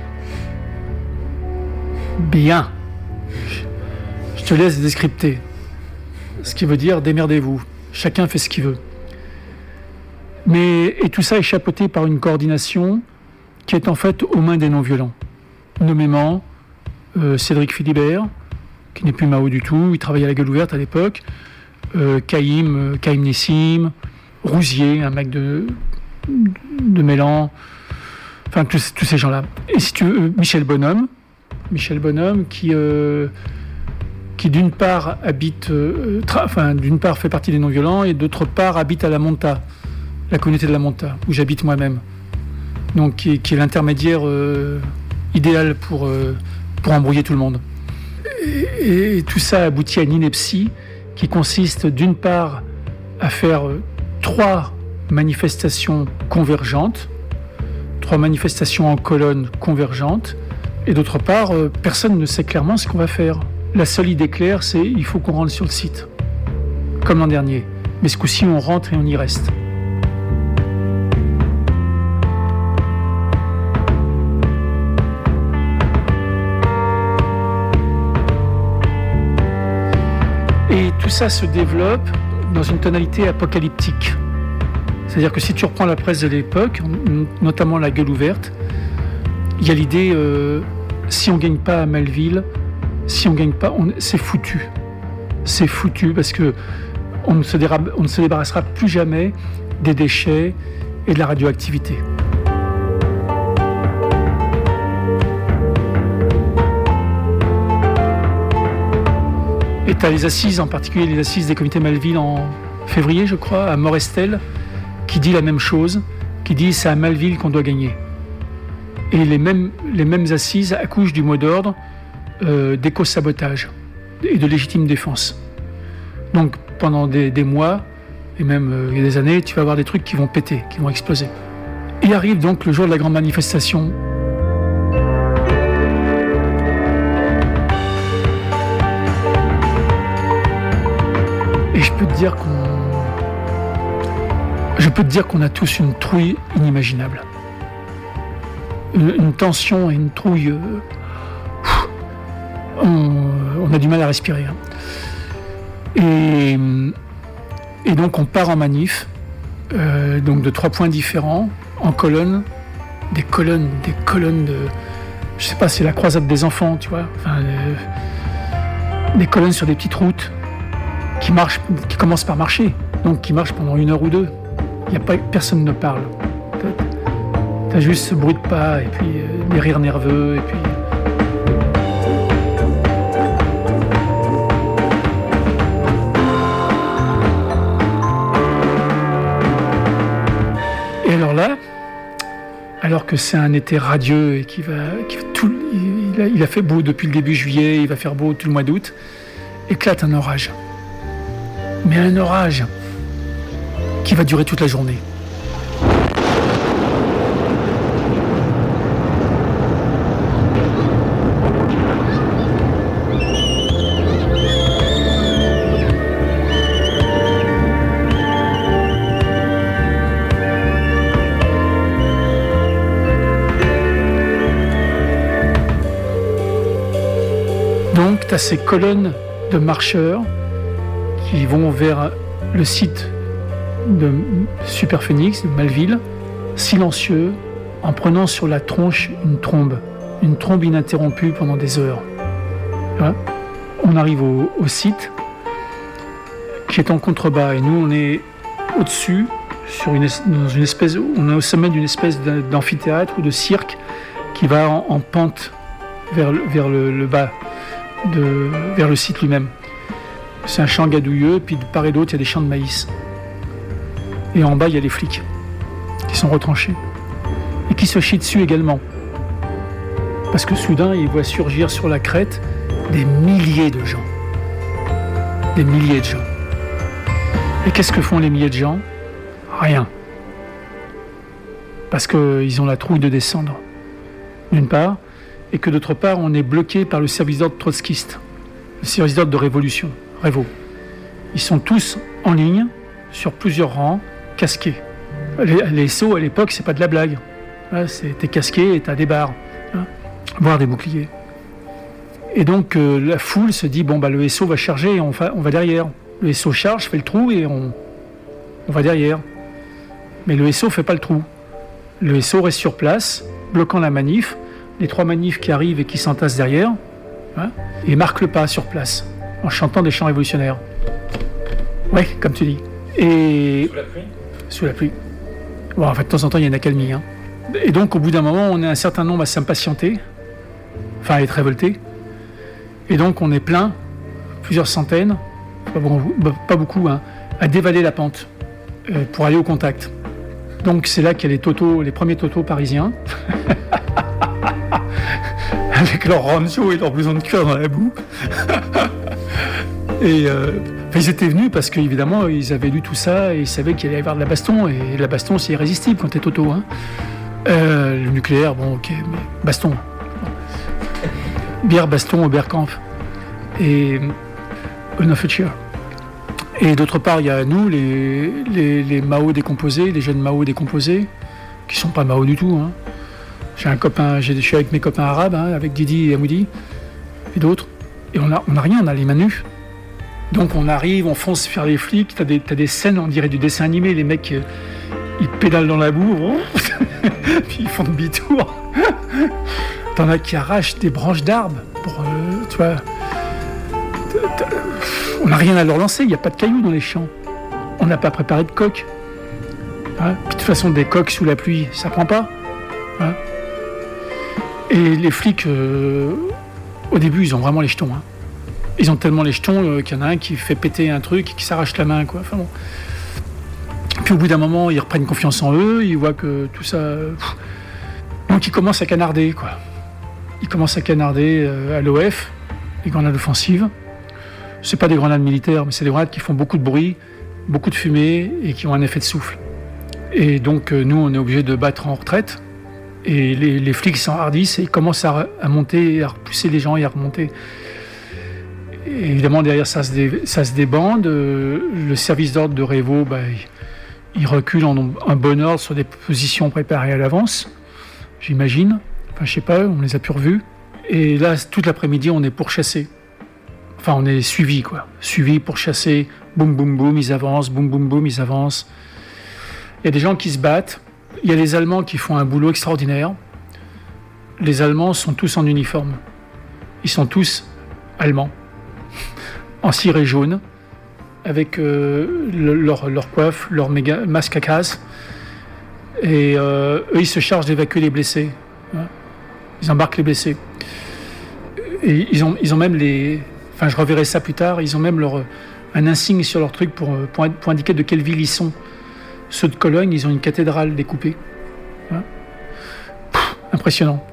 Bien. Je te laisse décrypter. Ce qui veut dire démerdez-vous. Chacun fait ce qu'il veut. Mais, et tout ça est chapeauté par une coordination qui est en fait aux mains des non-violents. Nommément euh, Cédric Philibert, qui n'est plus Mao du tout, il travaillait à la Gueule Ouverte à l'époque, euh, Caïm, euh, Caïm Nissim, Rousier, un mec de, de Mélan, enfin tous, tous ces gens-là. Et si tu veux, euh, Michel Bonhomme, Michel Bonhomme qui, euh, qui d'une part habite, euh, tra- enfin d'une part fait partie des non-violents et d'autre part habite à la Monta, la communauté de la Monta, où j'habite moi-même. Donc qui, qui est l'intermédiaire euh, idéal pour, euh, pour embrouiller tout le monde. Et, et tout ça aboutit à une ineptie qui consiste d'une part à faire euh, trois manifestations convergentes, trois manifestations en colonne convergentes, et d'autre part, euh, personne ne sait clairement ce qu'on va faire. La seule idée claire, c'est il faut qu'on rentre sur le site, comme l'an dernier. Mais ce coup-ci, on rentre et on y reste. Et tout ça se développe dans une tonalité apocalyptique. C'est-à-dire que si tu reprends la presse de l'époque, notamment la Gueule Ouverte, il y a l'idée, euh, si on ne gagne pas à Melville, si on ne gagne pas, on, c'est foutu. C'est foutu parce que on ne se déra- on ne se débarrassera plus jamais des déchets et de la radioactivité. Et tu as les assises, en particulier les assises des comités Melville en février, je crois, à Morestel, qui dit la même chose. qui dit c'est à Malville qu'on doit gagner. Et les mêmes, les mêmes assises accouchent du mot d'ordre euh, d'éco-sabotage et de légitime défense. Donc pendant des, des mois, et même euh, il y a des années, tu vas avoir des trucs qui vont péter, qui vont exploser. Et arrive donc le jour de la grande manifestation. Et je peux te dire qu'on, je peux te dire qu'on a tous une trouille inimaginable. Une, une tension et une trouille. Euh, on, on a du mal à respirer. Hein. Et, et donc on part en manif, euh, donc de trois points différents, en colonne, des colonnes, des colonnes de, je sais pas, c'est la croisade des enfants, tu vois, enfin, euh, des colonnes sur des petites routes qui marchent, qui commencent par marcher, donc qui marchent pendant une heure ou deux. Il y a pas, personne ne parle. T'as, t'as juste ce bruit de pas et puis euh, des rires nerveux et puis. Et alors là, alors que c'est un été radieux et qu'il va, qu'il va tout, il a, il a fait beau depuis le début juillet, il va faire beau tout le mois d'août, éclate un orage. Mais un orage qui va durer toute la journée. Donc, tu as ces colonnes de marcheurs qui vont vers le site de Super Phénix, de Malville, silencieux, en prenant sur la tronche une trombe, une trombe ininterrompue pendant des heures. Voilà. On arrive au, au site, qui est en contrebas, et nous on est au-dessus, sur une, dans une espèce, on est au sommet d'une espèce d'amphithéâtre ou de cirque qui va en, en pente vers, vers le, le bas, de, vers le site lui-même. C'est un champ gadouilleux, puis de part et d'autre, il y a des champs de maïs. Et en bas, il y a les flics qui sont retranchés et qui se chient dessus également. Parce que soudain, ils voient surgir sur la crête des milliers de gens. Des milliers de gens. Et qu'est-ce que font les milliers de gens ? Rien. Parce qu'ils ont la trouille de descendre, d'une part, et que d'autre part, on est bloqué par le service d'ordre trotskiste, le service d'ordre de révolution. Révo. Ils sont tous en ligne, sur plusieurs rangs, casqués. Les, les S O à l'époque, c'est pas de la blague. Là, c'est, t'es casqué et t'as des barres, hein, voire des boucliers. Et donc euh, la foule se dit bon bah le S O va charger et on va, on va derrière. Le S O charge, fait le trou et on, on va derrière. Mais le S O fait pas le trou. Le S O reste sur place, bloquant la manif. Les trois manifs qui arrivent et qui s'entassent derrière, hein, et marquent le pas sur place. En chantant des chants révolutionnaires. Ouais, comme tu dis. Et... Sous la pluie Sous la pluie. Bon, en fait, de temps en temps, il y a une accalmie. Hein. Et donc, au bout d'un moment, on est un certain nombre à s'impatienter, enfin, à être révoltés. Et donc, on est plein, plusieurs centaines, pas, bon, pas beaucoup, hein, à dévaler la pente euh, pour aller au contact. Donc, c'est là qu'il y a les totos, les premiers totos parisiens, avec leurs ranchos et leurs blousons de cuir dans la boue. Et euh, enfin, ils étaient venus parce qu'évidemment, ils avaient lu tout ça et ils savaient qu'il allait y avoir de la baston. Et la baston, c'est irrésistible quand t'es toto. Hein. Euh, le nucléaire, bon, ok, mais baston. Bière, baston, Oberkampf. Et Unoffizier. Et d'autre part, il y a nous, les, les, les Mao décomposés, les jeunes Mao décomposés, qui sont pas Mao du tout. Hein. J'ai un copain, j'ai, je suis avec mes copains arabes, hein, avec Didi et Amoudi, et d'autres. Et on n'a on a rien, on a les mains nues. Donc on arrive, on fonce vers les flics, t'as des, t'as des scènes, on dirait du dessin animé, les mecs, ils pédalent dans la boue, puis ils font demi-tour. T'en as qui arrachent des branches d'arbres, pour, euh, tu vois. On n'a rien à leur lancer, il n'y a pas de cailloux dans les champs. On n'a pas préparé de coques. Hein, puis de toute façon, des coques sous la pluie, ça prend pas. Hein. Et les flics, euh, au début, ils ont vraiment les jetons. Hein. Ils ont tellement les jetons euh, qu'il y en a un qui fait péter un truc et qui s'arrache la main, quoi. Enfin bon. Puis Puis au bout d'un moment, ils reprennent confiance en eux, ils voient que tout ça... Pff. Donc ils commencent à canarder, quoi. Ils commencent à canarder euh, à l'O F, les grenades offensives. C'est pas des grenades militaires, mais c'est des grenades qui font beaucoup de bruit, beaucoup de fumée et qui ont un effet de souffle. Et donc euh, nous, on est obligés de battre en retraite. Et les, les flics s'enhardissent et ils commencent à, à monter, à repousser les gens et à remonter. Et évidemment, derrière, ça se, dé, ça se débande. Euh, le service d'ordre de Revaux, bah, il, il recule en un bon ordre sur des positions préparées à l'avance, j'imagine. Enfin, je sais pas, on les a plus revus. Et là, toute l'après-midi, on est pourchassés. Enfin, on est suivis, quoi. Suivis, pourchassés. Boum, boum, boum, ils avancent. Boum, boum, boum, ils avancent. Il y a des gens qui se battent. Il y a les Allemands qui font un boulot extraordinaire. Les Allemands sont tous en uniforme. Ils sont tous allemands, en ciré jaune, avec euh, le, leur, leur coiffe, leur méga, masque à casse. Et euh, eux, ils se chargent d'évacuer les blessés. Ils embarquent les blessés. Et ils ont, ils ont même les... Enfin, je reverrai ça plus tard. Ils ont même leur, un insigne sur leur truc pour, pour, pour indiquer de quelle ville ils sont. Ceux de Cologne, ils ont une cathédrale découpée. Voilà. Pff, impressionnant.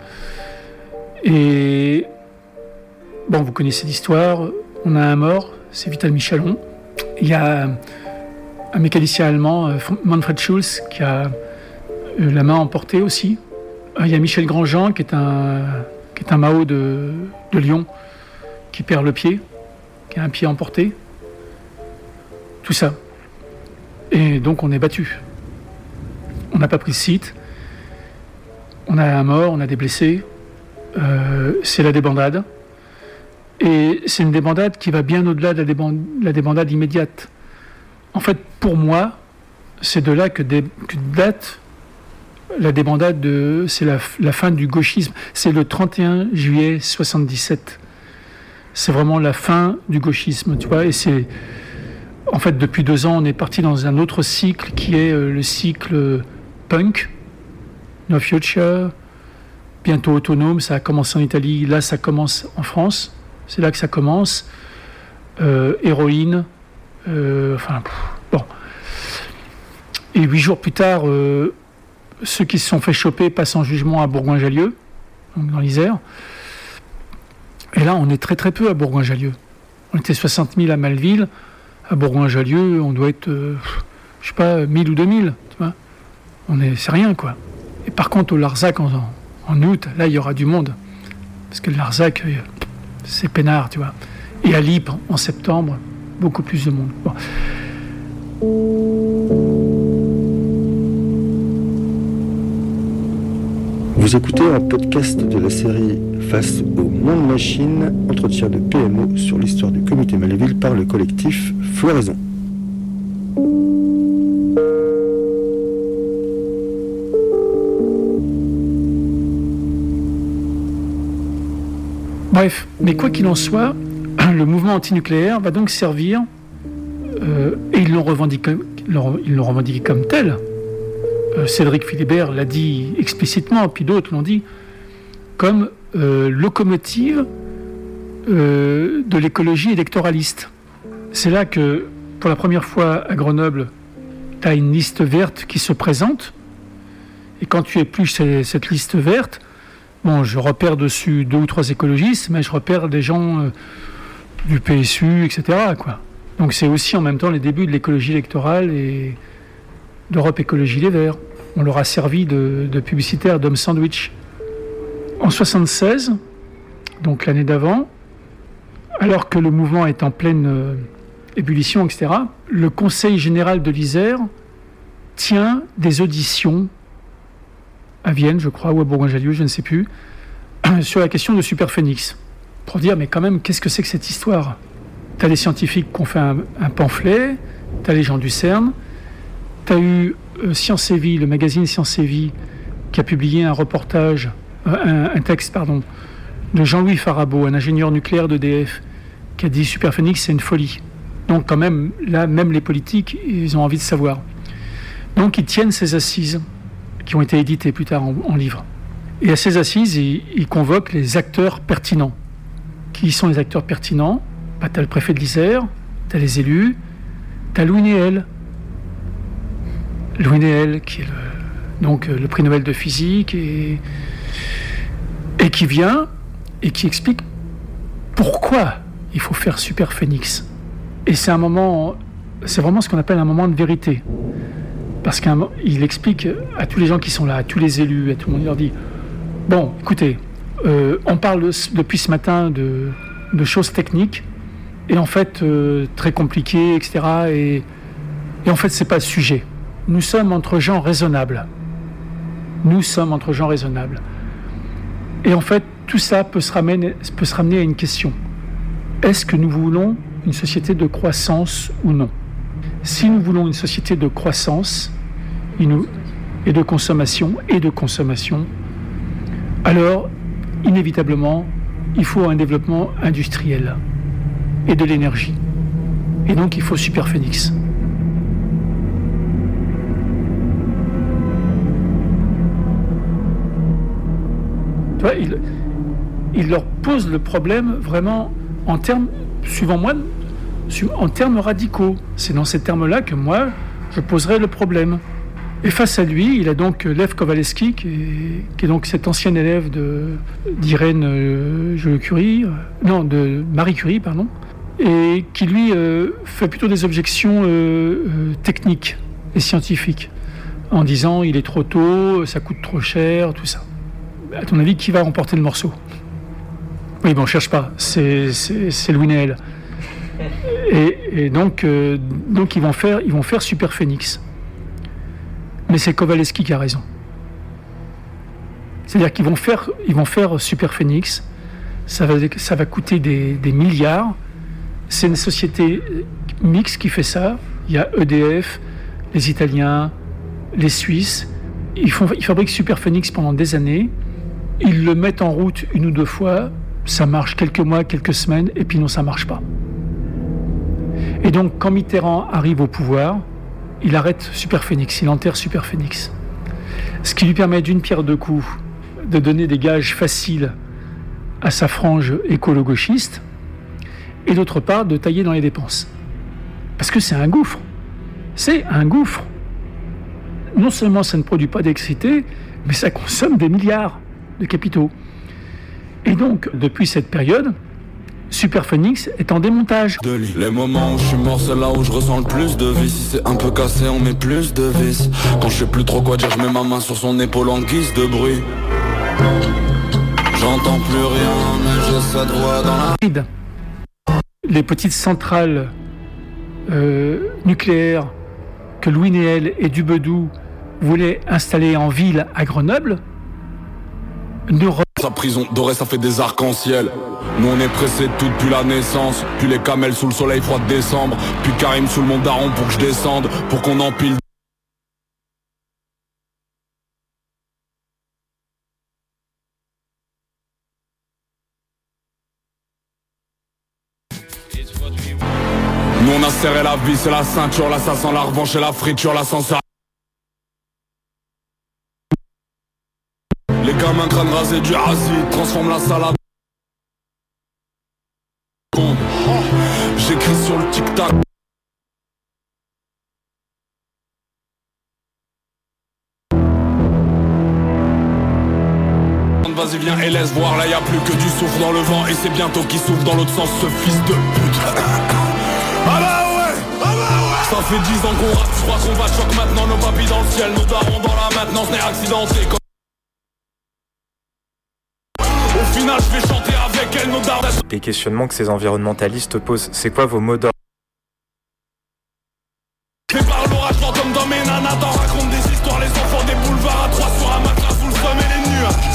Et bon, vous connaissez l'histoire. On a un mort, c'est Vital Michalon. Il y a un mécanicien allemand, Manfred Schulz, qui a la main emportée aussi. Il y a Michel Grandjean, qui est un, qui est un Mao de, de Lyon, qui perd le pied, qui a un pied emporté. Tout ça. Et donc on est battu. On n'a pas pris le site. On a un mort, on a des blessés. Euh, c'est la débandade. Et c'est une débandade qui va bien au-delà de la, déband- la débandade immédiate. En fait, pour moi, c'est de là que, dé- que date la débandade. De, c'est la, la fin du gauchisme. C'est le trente et un juillet soixante-dix-sept. C'est vraiment la fin du gauchisme, tu vois. Et c'est... En fait, depuis deux ans, on est parti dans un autre cycle qui est euh, le cycle punk, No Future, bientôt autonome. Ça a commencé en Italie, là ça commence en France. C'est là que ça commence. Euh, héroïne, euh, enfin, pff, bon. Et huit jours plus tard, euh, ceux qui se sont fait choper passent en jugement à Bourgoin-Jallieu, donc dans l'Isère. Et là, on est très très peu à Bourgoin-Jallieu. On était soixante mille à Malville. À Bourgoin-Jallieu, on doit être, euh, je sais pas, mille ou deux mille, tu vois. On est, c'est rien, quoi. Et par contre, au Larzac, en, en août, là, il y aura du monde. Parce que le Larzac, euh, c'est peinard, tu vois. Et à Lippe, en septembre, beaucoup plus de monde. Bon. Vous écoutez un podcast de la série Face au monde machine, entretien de P M O sur l'histoire du comité Malville par le collectif Floraison. Bref, mais quoi qu'il en soit, le mouvement antinucléaire va donc servir, euh, et ils l'ont revendiqué, ils l'ont revendiqué comme tel. Euh, Cédric Philibert l'a dit explicitement, puis d'autres l'ont dit, comme euh, locomotive euh, de l'écologie électoraliste. C'est là que, pour la première fois à Grenoble, tu as une liste verte qui se présente, et quand tu épluches cette liste verte, bon, je repère dessus deux ou trois écologistes, mais je repère des gens euh, du P S U, et cetera, quoi. Donc c'est aussi en même temps les débuts de l'écologie électorale et d'Europe Écologie Les Verts. On leur a servi de, de publicitaire d'homme sandwich. En soixante-seize, donc l'année d'avant, alors que le mouvement est en pleine euh, ébullition, et cetera, le Conseil général de l'Isère tient des auditions à Vienne, je crois, ou à Bourgoin-Jallieu, je ne sais plus, sur la question de Superphénix. Pour dire, mais quand même, qu'est-ce que c'est que cette histoire ? Tu as les scientifiques qui ont fait un, un pamphlet, tu as les gens du CERN, tu as eu euh, Science et Vie, le magazine Science et Vie, qui a publié un reportage, euh, un, un texte, pardon, de Jean-Louis Farabeau, un ingénieur nucléaire d'E D F, qui a dit Superphénix, c'est une folie. Donc quand même, là, même les politiques, ils ont envie de savoir. Donc ils tiennent ces assises, qui ont été éditées plus tard en, en livre. Et à ces assises, ils, ils convoquent les acteurs pertinents. Qui sont les acteurs pertinents ? Bah, tu as le préfet de l'Isère, tu as les élus, tu as Louis Néel. Louis Néel, qui est le, donc, le prix Nobel de physique, et, et qui vient et qui explique pourquoi il faut faire Super Phénix. Et c'est un moment, c'est vraiment ce qu'on appelle un moment de vérité. Parce qu'il explique à tous les gens qui sont là, à tous les élus, à tout le monde, il leur dit « Bon, écoutez, euh, on parle depuis ce matin de, de choses techniques, et en fait, euh, très compliquées, et cetera. Et, et en fait, c'est pas le sujet. Nous sommes entre gens raisonnables. Nous sommes entre gens raisonnables. Et en fait, tout ça peut se ramener, peut se ramener à une question. Est-ce que nous voulons une société de croissance ou non ? Si nous voulons une société de croissance et de consommation et de consommation, alors, inévitablement, il faut un développement industriel et de l'énergie. Et donc, il faut Super Phénix. Tu vois, il, il leur pose le problème vraiment en termes, suivant moi, en termes radicaux. C'est dans ces termes-là que moi, je poserais le problème. Et face à lui, il a donc Lev Kovalevsky, qui est, qui est donc cet ancien élève de, d'Irène euh, Curie, euh, non, de Marie Curie, pardon, et qui lui euh, fait plutôt des objections euh, euh, techniques et scientifiques, en disant il est trop tôt, ça coûte trop cher, tout ça. À ton avis, qui va remporter le morceau ? Oui, bon, on cherche pas, c'est, c'est, c'est Louis Néel. Et, et donc, euh, donc ils vont faire, ils vont faire Super Phénix. Mais c'est Kovalevsky qui a raison. C'est-à-dire qu'ils vont faire, ils vont faire Super Phénix. Ça va, ça va coûter des, des milliards. C'est une société mixte qui fait ça. Il y a E D F, les Italiens, les Suisses. Ils, font, ils fabriquent Super Phénix pendant des années. Ils le mettent en route une ou deux fois. Ça marche quelques mois, quelques semaines, et puis non, ça marche pas. Et donc, quand Mitterrand arrive au pouvoir, il arrête Super Phénix, il enterre Super Phénix. Ce qui lui permet d'une pierre deux coups de donner des gages faciles à sa frange écolo-gauchiste, et d'autre part de tailler dans les dépenses. Parce que c'est un gouffre. C'est un gouffre. Non seulement ça ne produit pas d'électricité, mais ça consomme des milliards de capitaux. Et donc, depuis cette période, Super Phénix est en démontage. Les moments où je suis mort, c'est là où je ressens le plus de vie. Si c'est un peu cassé, on met plus de vis. Quand je sais plus trop quoi dire, je mets ma main sur son épaule en guise de bruit. J'entends plus rien, mais j'ai cette voix dans la... Les petites centrales euh, nucléaires que Louis Néel et Dubedou voulaient installer en ville à Grenoble ne re... Sa prison dorée, ça fait des arcs-en-ciel. Nous on est pressés de tout depuis la naissance. Puis les camels sous le soleil froid de décembre. Puis Karim sous le mont d'Aron pour que je descende. Pour qu'on empile. Nous on a serré la vis et la ceinture. Là ça sent la revanche et la friture. L'ascenseur. Les gamins crâne rasé du acide. Transforme la salade. J'écris sur le tic-tac. Vas-y viens et laisse voir, là y a plus que du souffle dans le vent. Et c'est bientôt qu'il souffle dans l'autre sens, ce fils de pute. Ah bah ouais, ah bah ouais. Ça fait dix ans qu'on rappe, je crois qu'on va choc maintenant. Nos papilles dans le ciel, nos darons dans la maintenance. N'est accidenté comme... Au final je vais chanter avec elle, nos darons. Les questionnements que ces environnementalistes posent, c'est quoi vos mots d'ordre? Fait par l'orage fantôme dans mes nanas. T'en raconte des histoires, les enfants des boulevards à trois sur un matelas full somme et les nuages.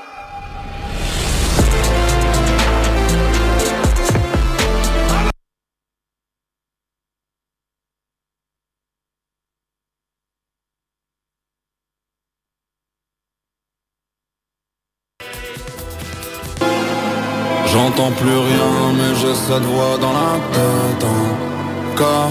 J'entends plus rien, mais j'ai cette voix dans la tête encore.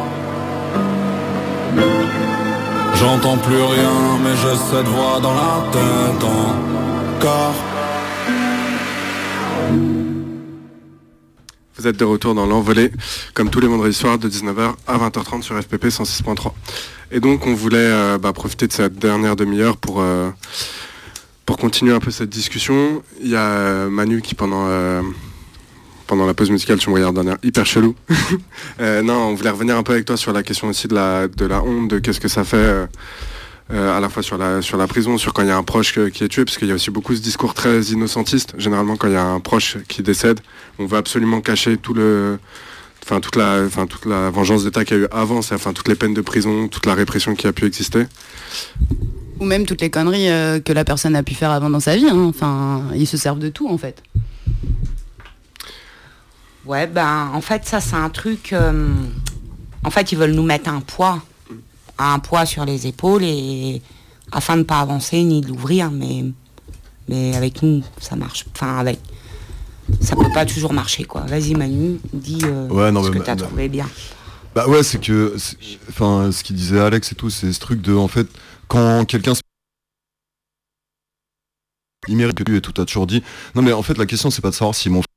J'entends plus rien, mais j'ai cette voix dans la tête encore. Vous êtes de retour dans l'envolée, comme tous les vendredis soirs de dix-neuf heures à vingt heures trente sur F P P cent six point trois. Et donc on voulait euh, bah, profiter de cette dernière demi-heure pour, euh, pour continuer un peu cette discussion. Il y a euh, Manu qui pendant, euh, pendant la pause musicale, tu me regardes d'un air hyper chelou. euh, non, on voulait revenir un peu avec toi sur la question aussi de la, de la honte, de qu'est-ce que ça fait... Euh, Euh, à la fois sur la, sur la prison, sur quand il y a un proche que, qui est tué, parce qu'il y a aussi beaucoup ce discours très innocentiste. Généralement, quand il y a un proche qui décède, on veut absolument cacher tout le, enfin, toute, la, enfin, toute la vengeance d'État qu'il y a eu avant, c'est, enfin, toutes les peines de prison, toute la répression qui a pu exister. Ou même toutes les conneries euh, que la personne a pu faire avant dans sa vie. Hein. Enfin, ils se servent de tout, en fait. Ouais, ben, en fait, ça, c'est un truc... Euh, en fait, ils veulent nous mettre un poids. un poids sur les épaules et afin de ne pas avancer ni de l'ouvrir, mais, mais avec nous ça marche, enfin avec ça peut pas toujours marcher quoi. Vas-y Manu, dis euh, ouais, non, ce mais, que t'as bah, trouvé bien. Bah ouais, c'est que, enfin, ce qu'il disait Alex et tout, c'est ce truc de, en fait, quand quelqu'un se... il mérite que tu et tout, t'as toujours dit. Non mais en fait la question c'est pas de savoir si mon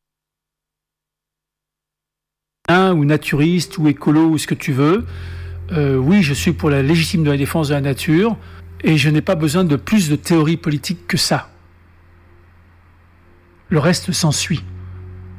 ou naturiste ou écolo ou ce que tu veux. Euh, oui, je suis pour la légitime de la défense de la nature et je n'ai pas besoin de plus de théorie politique que ça. Le reste s'ensuit. Hein ?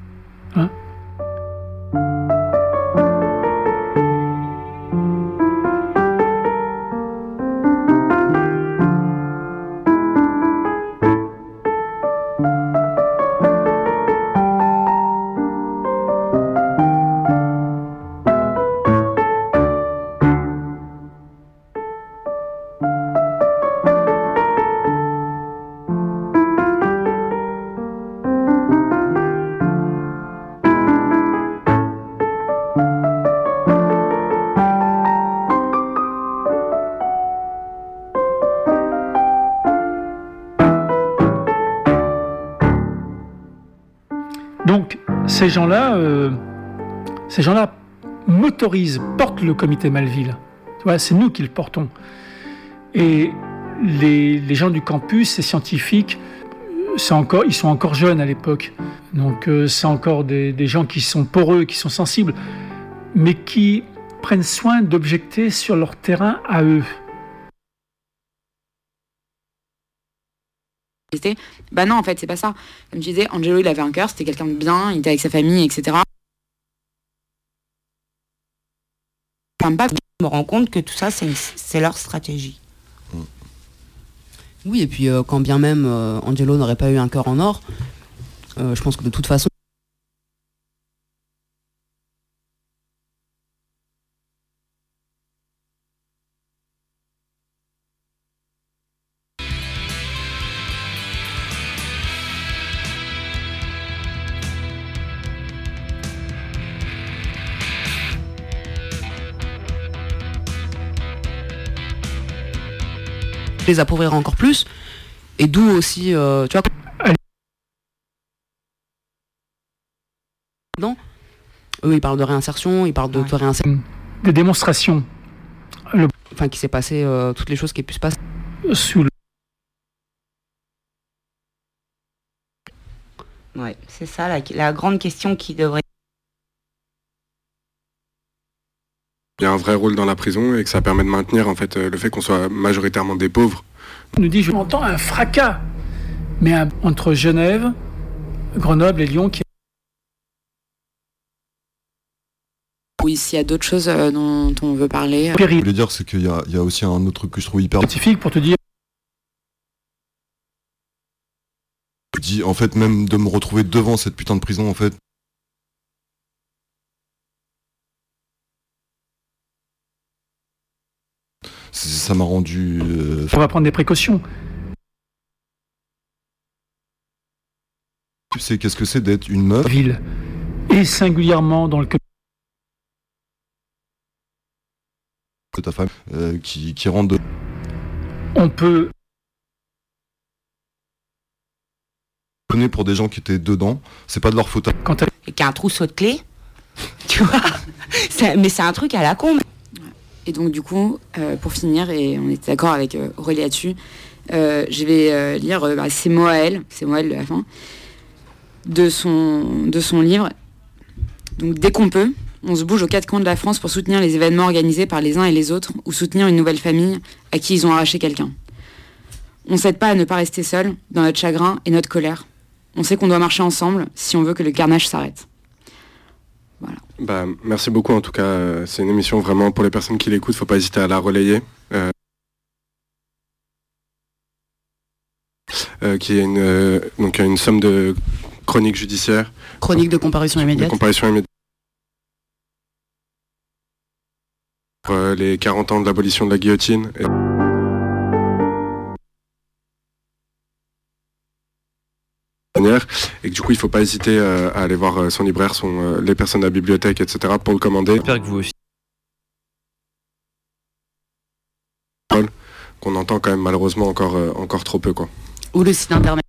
Donc, ces gens-là, euh, ces gens-là motorisent, portent le comité Maleville. Tu vois, c'est nous qui le portons. Et les, les gens du campus, les scientifiques, c'est encore, ils sont encore jeunes à l'époque. Donc, euh, c'est encore des, des gens qui sont poreux, qui sont sensibles, mais qui prennent soin d'objecter sur leur terrain à eux. Bah non, en fait, c'est pas ça. Comme je disais, Angelo, il avait un cœur, c'était quelqu'un de bien, il était avec sa famille, et cetera. Je me rends compte que tout ça, c'est, une, c'est leur stratégie. Oui, et puis euh, quand bien même euh, Angelo n'aurait pas eu un cœur en or, euh, je pense que de toute façon, les appauvrir encore plus, et d'où aussi, euh, tu vois, non, eux ils parlent de réinsertion, ils parlent de ouais. réinsertion, des démonstrations, le... enfin qui s'est passé, euh, toutes les choses qui aient pu se passer sous le... Ouais, c'est ça la, la grande question qui devrait... Il y a un vrai rôle dans la prison et que ça permet de maintenir en fait le fait qu'on soit majoritairement des pauvres. On nous dit, je entends un fracas, mais un, entre Genève, Grenoble et Lyon qui... Oui, s'il y a d'autres choses euh, dont on veut parler... Ce que je voulais dire, c'est qu'il y a, il y a aussi un autre truc que je trouve hyper... scientifique pour te dire... Je dis, en fait, même de me retrouver devant cette putain de prison, en fait... Ça m'a rendu... Euh... On va prendre des précautions. Tu sais qu'est-ce que c'est d'être une meuf ville, et singulièrement dans le... de ta femme, euh, qui, qui rentre de... On peut... pour des gens qui étaient dedans, c'est pas de leur faute. Quand elle... Et qu'il y a un trousseau de clés, tu vois, c'est... mais c'est un truc à la con. Et donc du coup, euh, pour finir, et on était d'accord avec euh, Aurélie là-dessus, euh, je vais euh, lire euh, bah, ces mots à elle, ces mots à elle de la fin, de son, de son livre. Donc dès qu'on peut, on se bouge aux quatre coins de la France pour soutenir les événements organisés par les uns et les autres ou soutenir une nouvelle famille à qui ils ont arraché quelqu'un. On ne s'aide pas à ne pas rester seul dans notre chagrin et notre colère. On sait qu'on doit marcher ensemble si on veut que le carnage s'arrête. Voilà. Bah, merci beaucoup en tout cas. Euh, c'est une émission vraiment pour les personnes qui l'écoutent, faut pas hésiter à la relayer. Euh, euh, qui est une, euh, donc une somme de chroniques judiciaires. Chronique de comparution immédiate. De comparution immédiate. Pour euh, les quarante ans de l'abolition de la guillotine. Et... et que du coup il faut pas hésiter euh, à aller voir euh, son libraire, son, euh, les personnes de la bibliothèque, et cetera pour le commander. J'espère que vous aussi. Qu'on entend quand même malheureusement encore, euh, encore trop peu quoi. Ou le site internet.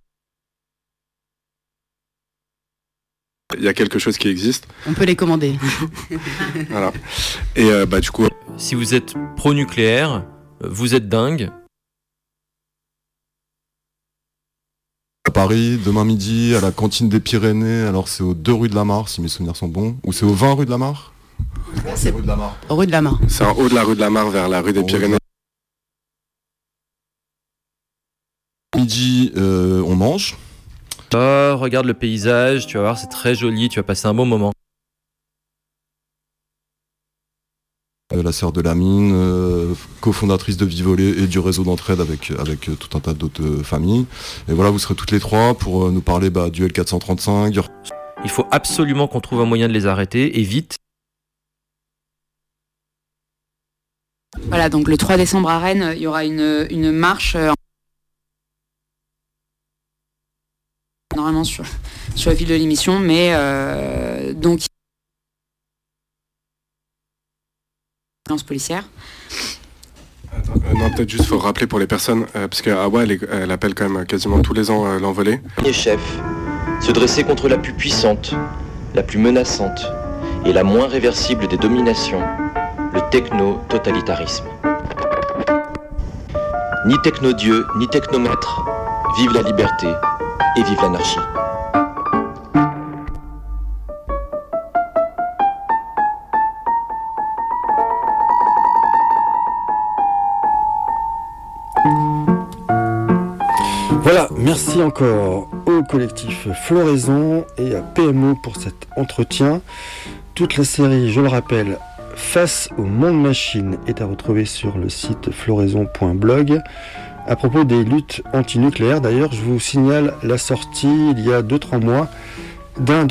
Il y a quelque chose qui existe. On peut les commander. Voilà. Et euh, bah du coup. Si vous êtes pro-nucléaire, vous êtes dingue. À Paris, demain midi, à la cantine des Pyrénées, alors c'est aux deux rue de la Mare, si mes souvenirs sont bons, ou c'est aux vingt rue de la Mare ? C'est rue de la Mare. Rue de la Mare. C'est en haut de la rue de la Mare, vers la rue des Pyrénées. Midi, euh, on mange. Oh, regarde le paysage, tu vas voir, c'est très joli, tu vas passer un bon moment. La sœur de Lamine, euh, cofondatrice de Vivolé et du réseau d'entraide avec, avec euh, tout un tas d'autres euh, familles. Et voilà, vous serez toutes les trois pour euh, nous parler bah, du L quatre cent trente-cinq. Il faut absolument qu'on trouve un moyen de les arrêter, et vite. Voilà, donc le trois décembre à Rennes, il y aura une, une marche euh, normalement sur, sur le fil de l'émission, mais euh, donc policière. Attends, euh, non, peut-être juste faut rappeler pour les personnes, euh, parce qu'Awa elle, elle appelle quand même quasiment tous les ans euh, l'envolée. Les chefs, se dresser contre la plus puissante, la plus menaçante et la moins réversible des dominations, le techno-totalitarisme. Ni techno-dieu, ni technomètre, vive la liberté et vive l'anarchie. Voilà, merci encore au collectif Floraison et à P M O pour cet entretien. Toute la série, je le rappelle, Face au monde machine est à retrouver sur le site floraison point blog. À propos des luttes antinucléaires, d'ailleurs, je vous signale la sortie il y a deux trois mois d'un...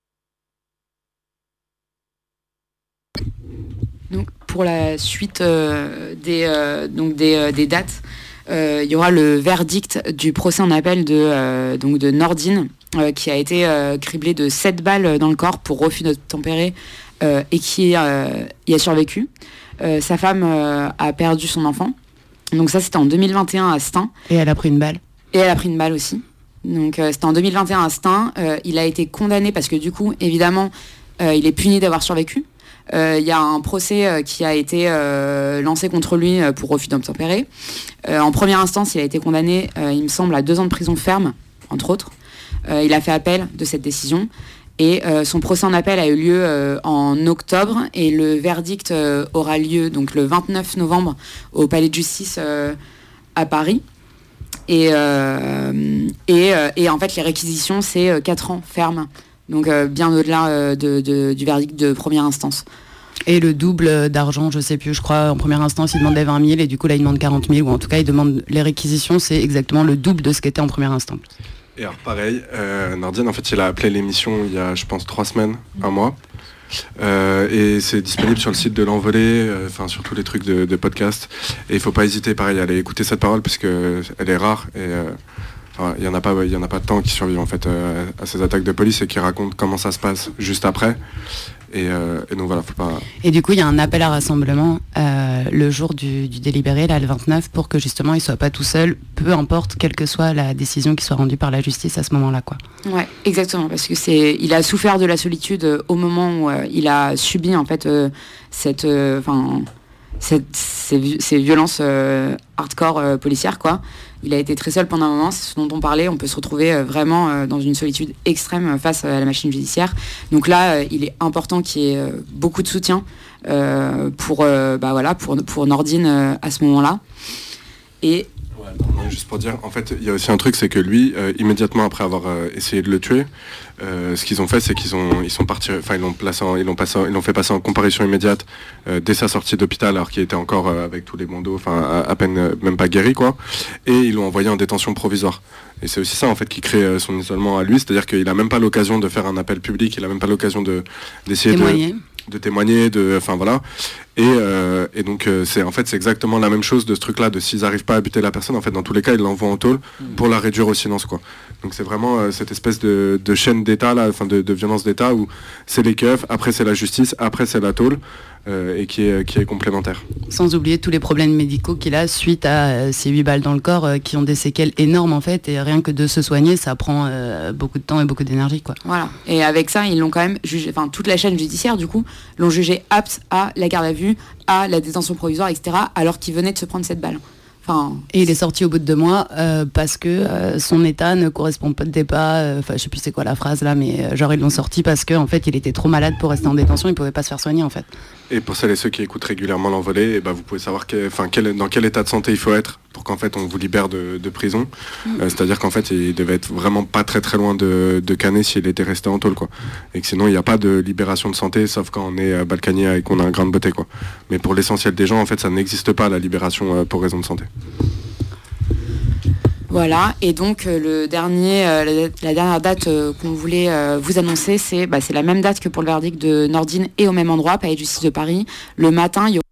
Donc, pour la suite euh, des, euh, donc des, euh, des dates, euh, il y aura le verdict du procès en appel de, euh, donc de Nordine, euh, qui a été euh, criblé de sept balles dans le corps pour refus d'obtempérer euh, et qui euh, y a survécu. Euh, sa femme euh, a perdu son enfant. Donc ça, c'était en deux mille vingt et un à Stein. Et elle a pris une balle. Et elle a pris une balle aussi. Donc euh, c'était en deux mille vingt et un à Stein. Euh, il a été condamné parce que du coup, évidemment, euh, il est puni d'avoir survécu. Il euh, y a un procès euh, qui a été euh, lancé contre lui euh, pour refus d'obtempérer. Euh, en première instance, il a été condamné, euh, il me semble, à deux ans de prison ferme, entre autres. Euh, il a fait appel de cette décision. Et euh, son procès en appel a eu lieu euh, en octobre et le verdict euh, aura lieu donc le vingt-neuf novembre au Palais de Justice euh, à Paris. Et, euh, et, euh, et en fait, les réquisitions, c'est euh, quatre ans ferme. Donc euh, bien au-delà euh, de, de, du verdict de première instance. Et le double d'argent, je sais plus, je crois, en première instance, il demandait vingt mille et du coup, là, il demande quarante mille, ou en tout cas, il demande les réquisitions, c'est exactement le double de ce qu'était en première instance. Et alors pareil, euh, Nordine, en fait, il a appelé l'émission il y a, je pense, trois semaines, un mois. Euh, et c'est disponible sur le site de l'Envolée, enfin euh, sur tous les trucs de, de podcast. Et il faut pas hésiter, pareil, à aller écouter cette parole parce que elle est rare et euh, enfin, il y en a pas, il y en a pas tant qui survivent en fait euh, à ces attaques de police et qui racontent comment ça se passe juste après. Et, euh, et donc voilà, faut pas. Et du coup, il y a un appel à rassemblement euh, le jour du, du délibéré, là, le vingt-neuf, pour que justement, il soit pas tout seul, peu importe quelle que soit la décision qui soit rendue par la justice à ce moment-là, quoi. Ouais, exactement, parce que c'est, il a souffert de la solitude euh, au moment où euh, il a subi en fait euh, cette, enfin, euh, cette, ces, ces violences euh, hardcore euh, policières, quoi. il a été très seul pendant un moment, c'est ce dont on parlait, on peut se retrouver euh, vraiment euh, dans une solitude extrême face à la machine judiciaire. Donc là, euh, il est important qu'il y ait euh, beaucoup de soutien euh, pour, euh, bah voilà, pour, pour Nordine euh, à ce moment-là. Et Ouais, juste pour dire, en fait, il y a aussi un truc, c'est que lui, euh, immédiatement après avoir euh, essayé de le tuer, euh, ce qu'ils ont fait, c'est qu'ils ont, ils sont partis, enfin, ils l'ont placé, en, ils l'ont passé, ils l'ont fait passer en comparution immédiate euh, dès sa sortie d'hôpital, alors qu'il était encore euh, avec tous les bandeaux, enfin, à, à peine, euh, même pas guéri, quoi. Et ils l'ont envoyé en détention provisoire. Et c'est aussi ça, en fait, qui crée euh, son isolement à lui, c'est-à-dire qu'il a même pas l'occasion de faire un appel public, il a même pas l'occasion de d'essayer témoigner. de de témoigner, de, enfin voilà, et, euh, et donc euh, c'est en fait c'est exactement la même chose de ce truc-là, de s'ils n'arrivent pas à buter la personne, en fait dans tous les cas ils l'envoient en tôle pour la réduire au silence, quoi. Donc c'est vraiment euh, cette espèce de, de chaîne d'État là, enfin de, de violence d'État où c'est les keufs, après c'est la justice, après c'est la tôle. Euh, et qui est, qui est complémentaire. Sans oublier tous les problèmes médicaux qu'il a suite à euh, ces huit balles dans le corps euh, qui ont des séquelles énormes en fait, et rien que de se soigner ça prend euh, beaucoup de temps et beaucoup d'énergie, quoi. Voilà, et avec ça ils l'ont quand même jugé, enfin toute la chaîne judiciaire du coup l'ont jugé apte à la garde à vue, à la détention provisoire, et cetera, alors qu'il venait de se prendre cette balle. Enfin, et il est sorti au bout de deux mois euh, parce que euh, son état ne correspond pas pas, enfin euh, je sais plus c'est quoi la phrase là, mais euh, genre ils l'ont sorti parce qu'en en fait il était trop malade pour rester en détention, il pouvait pas se faire soigner en fait. Et pour celles et ceux qui écoutent régulièrement l'envolée, et bah, vous pouvez savoir que, quel, dans quel état de santé il faut être pour qu'en fait on vous libère de, de prison. Mmh. Euh, c'est-à-dire qu'en fait il devait être vraiment pas très très loin de, de Canet s'il était resté en tôle, quoi. Et que sinon il n'y a pas de libération de santé sauf quand on est balkanier et qu'on a un grain de beauté, quoi. Mais pour l'essentiel des gens en fait ça n'existe pas, la libération euh, pour raison de santé. Voilà, et donc euh, le dernier, euh, la, la dernière date euh, qu'on voulait euh, vous annoncer, c'est, bah, c'est la même date que pour le verdict de Nordine et au même endroit, Palais de justice de Paris. Le matin, il y